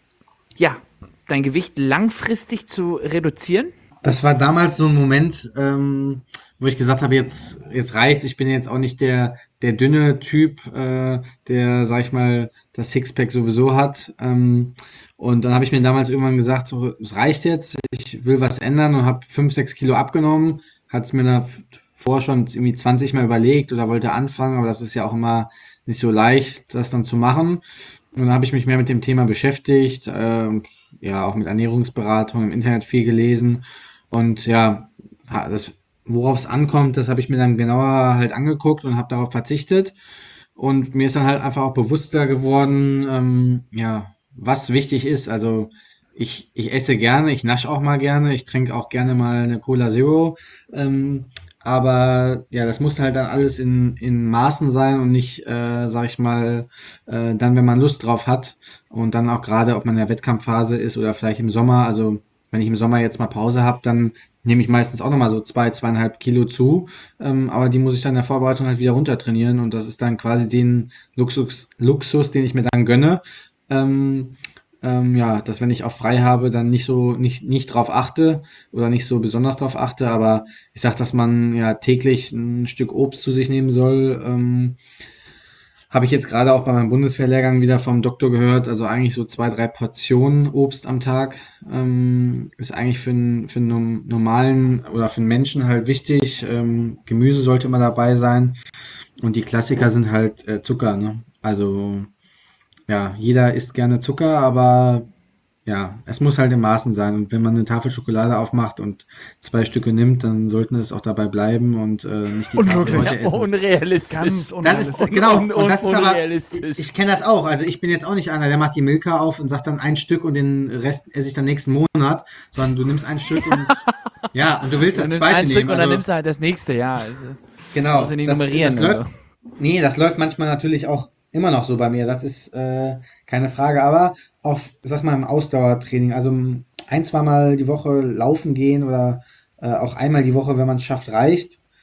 Gewicht langfristig zu reduzieren? Das war damals so ein Moment, wo ich gesagt habe, jetzt reicht's. Ich bin jetzt auch nicht der dünne Typ, der, sag ich mal, das Sixpack sowieso hat. Und dann habe ich mir damals irgendwann gesagt, so, es reicht jetzt, ich will was ändern und habe 5-6 Kilo abgenommen. Hat es mir davor schon irgendwie 20 Mal überlegt oder wollte anfangen, aber das ist ja auch immer nicht so leicht, das dann zu machen. Und dann habe ich mich mehr mit dem Thema beschäftigt, auch mit Ernährungsberatung, im Internet viel gelesen. Und ja, worauf es ankommt, das habe ich mir dann genauer halt angeguckt und habe darauf verzichtet. Und mir ist dann halt einfach auch bewusster geworden, was wichtig ist. Also ich esse gerne, ich nasche auch mal gerne, ich trinke auch gerne mal eine Cola Zero. Aber ja, das muss halt dann alles in Maßen sein und nicht, sag ich mal, dann, wenn man Lust drauf hat. Und dann auch gerade, ob man in der Wettkampfphase ist oder vielleicht im Sommer. Also wenn ich im Sommer jetzt mal Pause habe, dann nehme ich meistens auch nochmal so 2,5 Kilo zu. Aber die muss ich dann in der Vorbereitung halt wieder runter trainieren. Und das ist dann quasi den Luxus, den ich mir dann gönne. Dass wenn ich auch frei habe, dann nicht drauf achte oder nicht so besonders drauf achte, aber ich sag, dass man ja täglich ein Stück Obst zu sich nehmen soll, habe ich jetzt gerade auch bei meinem Bundeswehrlehrgang wieder vom Doktor gehört, also eigentlich so 2-3 Portionen Obst am Tag, ist eigentlich für einen normalen oder für einen Menschen halt wichtig, Gemüse sollte immer dabei sein und die Klassiker sind halt Zucker, ne? Also ja, jeder isst gerne Zucker, aber ja, es muss halt in Maßen sein. Und wenn man eine Tafel Schokolade aufmacht und 2 Stücke nimmt, dann sollten es auch dabei bleiben und nicht die Tafel heute essen. Unrealistisch. Ganz Das unrealistisch. ist, genau, und das ist aber, unrealistisch. ich kenne das auch. Also ich bin jetzt auch nicht einer, der macht die Milka auf und sagt dann ein Stück und den Rest esse ich dann nächsten Monat, sondern du nimmst ein Stück und ja, und du willst Dann das nimmst zweite ein Stück nehmen. und dann Also, nimmst du halt das nächste, ja. Also, genau, musst du nicht das nummerieren. läuft, Also. nee, das läuft manchmal natürlich auch immer noch so bei mir, das ist keine Frage, aber auch, sag mal, im Ausdauertraining, also 1-2 Mal die Woche laufen gehen oder auch einmal die Woche, wenn man es schafft, reicht.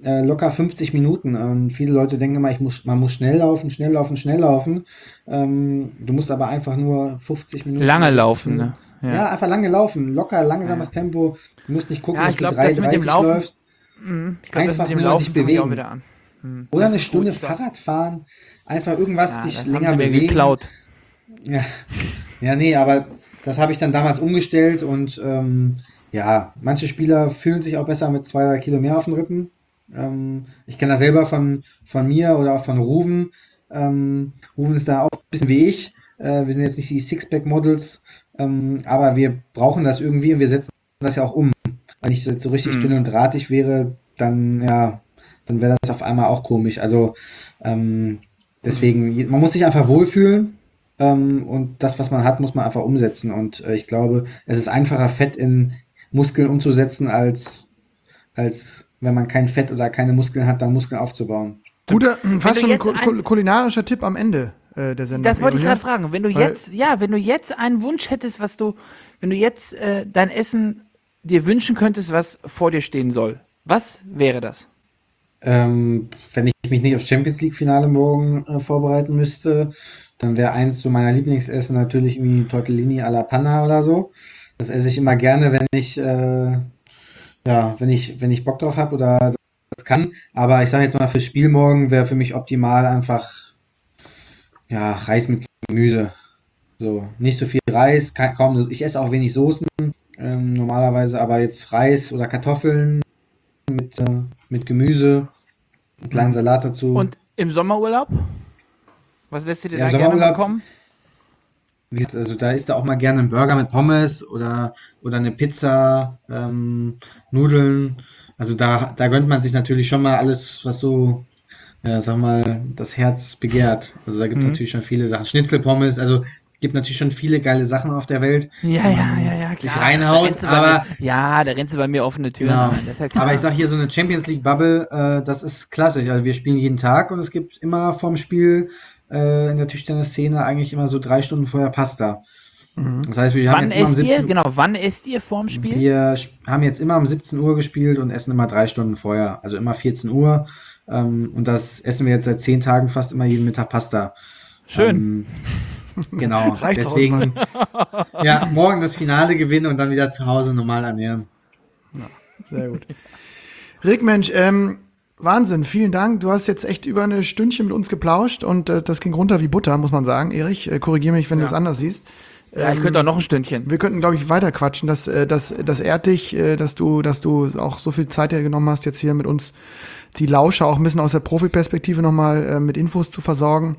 locker 50 Minuten. Und viele Leute denken immer, man muss schnell laufen, schnell laufen, schnell laufen. Du musst aber einfach nur 50 Minuten. Lange 60 laufen, Minuten. ne? Ja, einfach lange laufen. Locker, langsames Tempo. Du musst nicht gucken, Ja, dass ich du glaube, das mit dem 3,30 Laufen, läufst. ich glaube, das Einfach mit dem nur Laufen dich fange ich auch bewegen. wieder an. Oder Das eine ist gut, Stunde ich glaub, Fahrrad fahren. Einfach irgendwas ja, dich das haben länger sie mir bewegen. geklaut. Ja. Ja, nee, aber das habe ich dann damals umgestellt und ja, manche Spieler fühlen sich auch besser mit 2, 3 Kilo mehr auf den Rippen. Ich kenne das selber von mir oder auch von Ruven. Ruven ist da auch ein bisschen wie ich. Wir sind jetzt nicht die Sixpack-Models, aber wir brauchen das irgendwie und wir setzen das ja auch um. Wenn ich jetzt so richtig dünn und drahtig wäre, dann ja, dann wäre das auf einmal auch komisch. Also deswegen, man muss sich einfach wohlfühlen und das, was man hat, muss man einfach umsetzen. Und ich glaube, es ist einfacher, Fett in Muskeln umzusetzen, als wenn man kein Fett oder keine Muskeln hat, dann Muskeln aufzubauen. Guter, fast du schon ein jetzt kulinarischer Tipp am Ende der Sendung. Das wollte ich Erich, gerade fragen. Wenn du Weil- wenn du jetzt einen Wunsch hättest, wenn du jetzt dein Essen dir wünschen könntest, was vor dir stehen soll, was wäre das? Wenn ich mich nicht aufs Champions League-Finale morgen vorbereiten müsste, dann wäre eins so meiner Lieblingsessen natürlich irgendwie Tortellini alla Panna oder so. Das esse ich immer gerne, wenn ich Bock drauf habe oder das kann. Aber ich sage jetzt mal, fürs Spiel morgen wäre für mich optimal einfach ja, Reis mit Gemüse. So, nicht so viel Reis, kaum, ich esse auch wenig Soßen normalerweise, aber jetzt Reis oder Kartoffeln mit Gemüse, einen kleinen Salat dazu. Und im Sommerurlaub? Was lässt du dir Ja, da im gerne mal Sommerurlaub- kommen? Wie gesagt, also da isst er auch mal gerne einen Burger mit Pommes oder eine Pizza, Nudeln. Also da gönnt man sich natürlich schon mal alles, was so, ja, sag mal, das Herz begehrt. Also da gibt es natürlich schon viele Sachen. Schnitzelpommes, also gibt natürlich schon viele geile Sachen auf der Welt. Ja, sich klar. reinhaut, Da rennst du bei aber- mir, ja, da rennst du bei mir offene Türen Genau. ein. Das ist ja klar. Aber ich sag hier so eine Champions League Bubble, das ist klassisch. Also wir spielen jeden Tag und es gibt immer vorm Spiel in der Tischtennis-Szene eigentlich immer so 3 Stunden vorher Pasta. Das heißt, wir haben wann jetzt immer um esst ihr? 17 Genau, wann esst ihr vorm Spiel? haben jetzt immer um 17 Uhr gespielt und essen immer 3 Stunden vorher. Also immer 14 Uhr. Und das essen wir jetzt seit 10 Tagen fast immer jeden Mittag Pasta. Schön. Genau. Reicht's auch Deswegen, ja, morgen das Finale gewinnen und dann wieder zu Hause normal ernähren. Sehr gut. Rick, Mensch, Wahnsinn, vielen Dank. Du hast jetzt echt über eine Stündchen mit uns geplauscht und das ging runter wie Butter, muss man sagen. Erich, korrigiere mich, wenn du es anders siehst. Ja, ich könnte auch noch ein Stündchen. Wir könnten, glaube ich, weiter quatschen. Das ehrt dich, dass du auch so viel Zeit dir genommen hast, jetzt hier mit uns die Lauscher auch ein bisschen aus der Profiperspektive nochmal mit Infos zu versorgen.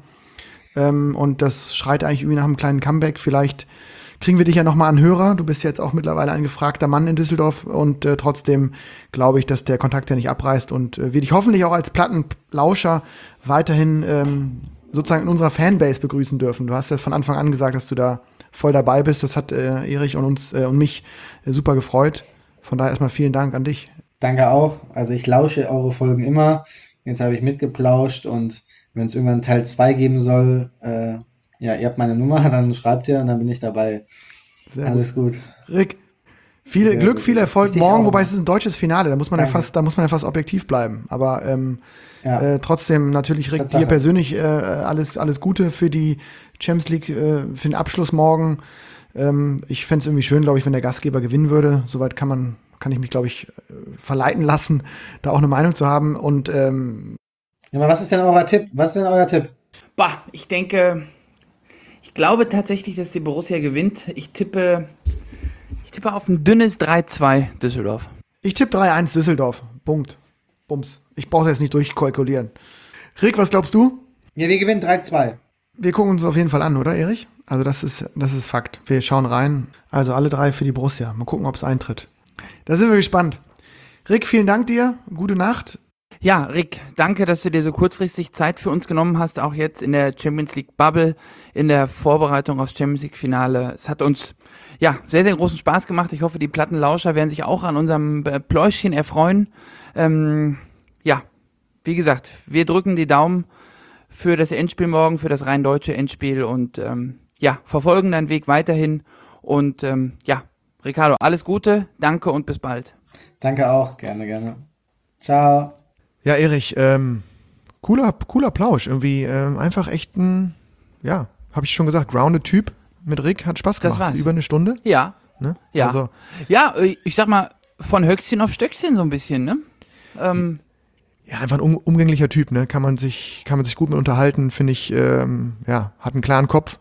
Und das schreit eigentlich irgendwie nach einem kleinen Comeback. Vielleicht kriegen wir dich ja nochmal an Hörer. Du bist jetzt auch mittlerweile ein gefragter Mann in Düsseldorf und trotzdem glaube ich, dass der Kontakt ja nicht abreißt und wir dich hoffentlich auch als Plattenlauscher weiterhin sozusagen in unserer Fanbase begrüßen dürfen. Du hast ja von Anfang an gesagt, dass du da voll dabei bist. Das hat Erich und uns und mich super gefreut. Von daher erstmal vielen Dank an dich. Danke auch. Also ich lausche eure Folgen immer. Jetzt habe ich mitgeplauscht und wenn es irgendwann Teil 2 geben soll, ja, ihr habt meine Nummer, dann schreibt ihr und dann bin ich dabei. Sehr Alles gut. Rick, viel Sehr Glück, gut. viel Erfolg Ich dich morgen, auch. wobei es ist ein deutsches Finale, da muss man ja Danke. fast objektiv bleiben. Aber Ja. trotzdem natürlich, Rick, Tatsache. dir persönlich alles Gute für die Champions League, für den Abschluss morgen. Ich fände es irgendwie schön, glaube ich, wenn der Gastgeber gewinnen würde. Soweit kann ich mich, glaube ich, verleiten lassen, da auch eine Meinung zu haben. Und Ja, aber was ist denn euer Tipp? Bah, ich glaube tatsächlich, dass die Borussia gewinnt. Ich tippe auf ein dünnes 3-2 Düsseldorf. ich tippe 3-1 Düsseldorf. Punkt. Bums. Ich brauche es jetzt nicht durchkalkulieren. Rick, was glaubst du? Ja, wir gewinnen 3-2. Wir gucken uns das auf jeden Fall an, oder, Erich? Also das ist Fakt. Wir schauen rein. Also alle 3 für die Borussia. Mal gucken, ob es eintritt. Da sind wir gespannt. Rick, vielen Dank dir. Gute Nacht. Ja, Rick, danke, dass du dir so kurzfristig Zeit für uns genommen hast, auch jetzt in der Champions League Bubble, in der Vorbereitung aufs Champions League Finale. Es hat uns ja sehr, sehr großen Spaß gemacht. Ich hoffe, die Plattenlauscher werden sich auch an unserem Pläuschchen erfreuen. Ja, wie gesagt, wir drücken die Daumen für das Endspiel morgen, für das rein deutsche Endspiel und ja, verfolgen deinen Weg weiterhin. Und ja, Ricardo, alles Gute, danke und bis bald. Danke auch. Gerne. Ciao. Ja, Erich, cooler Plausch. Irgendwie einfach echt ein, ja, habe ich schon gesagt, grounded Typ mit Rick. Hat Spaß Das gemacht. war's. Über eine Stunde. Ja. Ne? Ja. Also, Ja, ich sag mal, von Höchstchen auf Stöckchen so ein bisschen, ne? ja, einfach ein umgänglicher Typ, ne? Kann man sich gut mit unterhalten, finde ich, ja, hat einen klaren Kopf,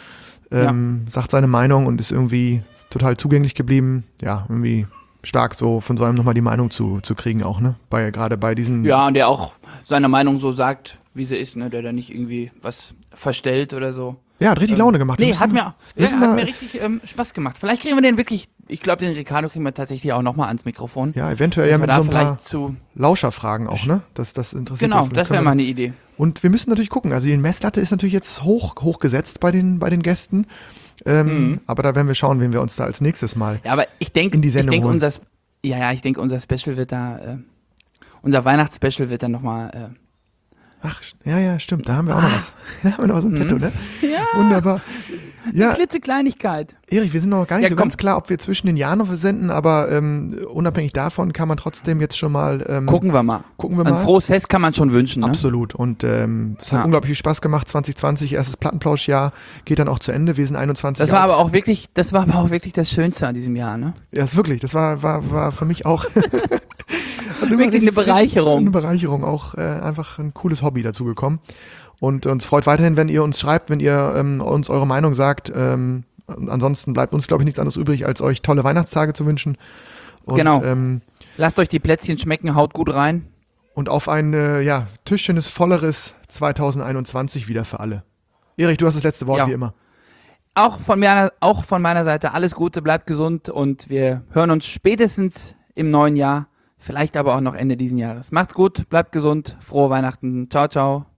sagt seine Meinung und ist irgendwie total zugänglich geblieben. Ja, irgendwie stark so von so einem nochmal die Meinung zu kriegen auch, ne? Gerade bei diesen. Ja, und der auch seine Meinung so sagt, wie sie ist, ne? Der da nicht irgendwie was verstellt oder so. Ja, hat richtig Laune gemacht. Nee, hat mir wir- richtig Spaß gemacht. Vielleicht kriegen wir den wirklich, ich glaube, den Ricardo kriegen wir tatsächlich auch nochmal ans Mikrofon. Ja, eventuell Dass ja wir mit da so ein paar vielleicht zu. Lauscherfragen auch, ne? Das interessiert Genau, ja vielleicht. das wäre mal eine Idee. Und wir müssen natürlich gucken. Also die Messlatte ist natürlich jetzt hochgesetzt bei den Gästen. Aber da werden wir schauen, wen wir uns da als nächstes mal. Ja, aber ich denke, in die Sendung holen. ich denke, unser Special wird da, unser Weihnachtsspecial wird dann nochmal. Ach, ja, stimmt. Da haben wir auch noch was. Da haben wir noch so ein Petto, ne? Ja, Wunderbar. Ja, klitzekleinigkeit. Erich, wir sind noch gar nicht Ja, so komm. ganz klar, ob wir zwischen den Jahren noch versenden, aber unabhängig davon kann man trotzdem jetzt schon mal Gucken wir mal. gucken wir Ein mal. frohes Fest kann man schon wünschen, ne? Absolut. Und es hat Ja. unglaublich viel Spaß gemacht. 2020, erstes Plattenplauschjahr, geht dann auch zu Ende. Wir sind 21 Das war aber auch wirklich das Schönste an diesem Jahr, ne? Ja, ist wirklich. Das war für mich auch Wirklich eine Bereicherung. Eine Bereicherung, auch einfach ein cooles Hobby dazu gekommen. Und uns freut weiterhin, wenn ihr uns schreibt, wenn ihr uns eure Meinung sagt. Ansonsten bleibt uns, glaube ich, nichts anderes übrig, als euch tolle Weihnachtstage zu wünschen. Und, Genau. Lasst euch die Plätzchen schmecken, haut gut rein. Und auf ein Tischchen volleres 2021 wieder für alle. Erich, du hast das letzte Wort, Ja. wie immer. Auch von meiner Seite alles Gute, bleibt gesund und wir hören uns spätestens im neuen Jahr, vielleicht aber auch noch Ende diesen Jahres. Macht's gut, bleibt gesund, frohe Weihnachten, ciao, ciao.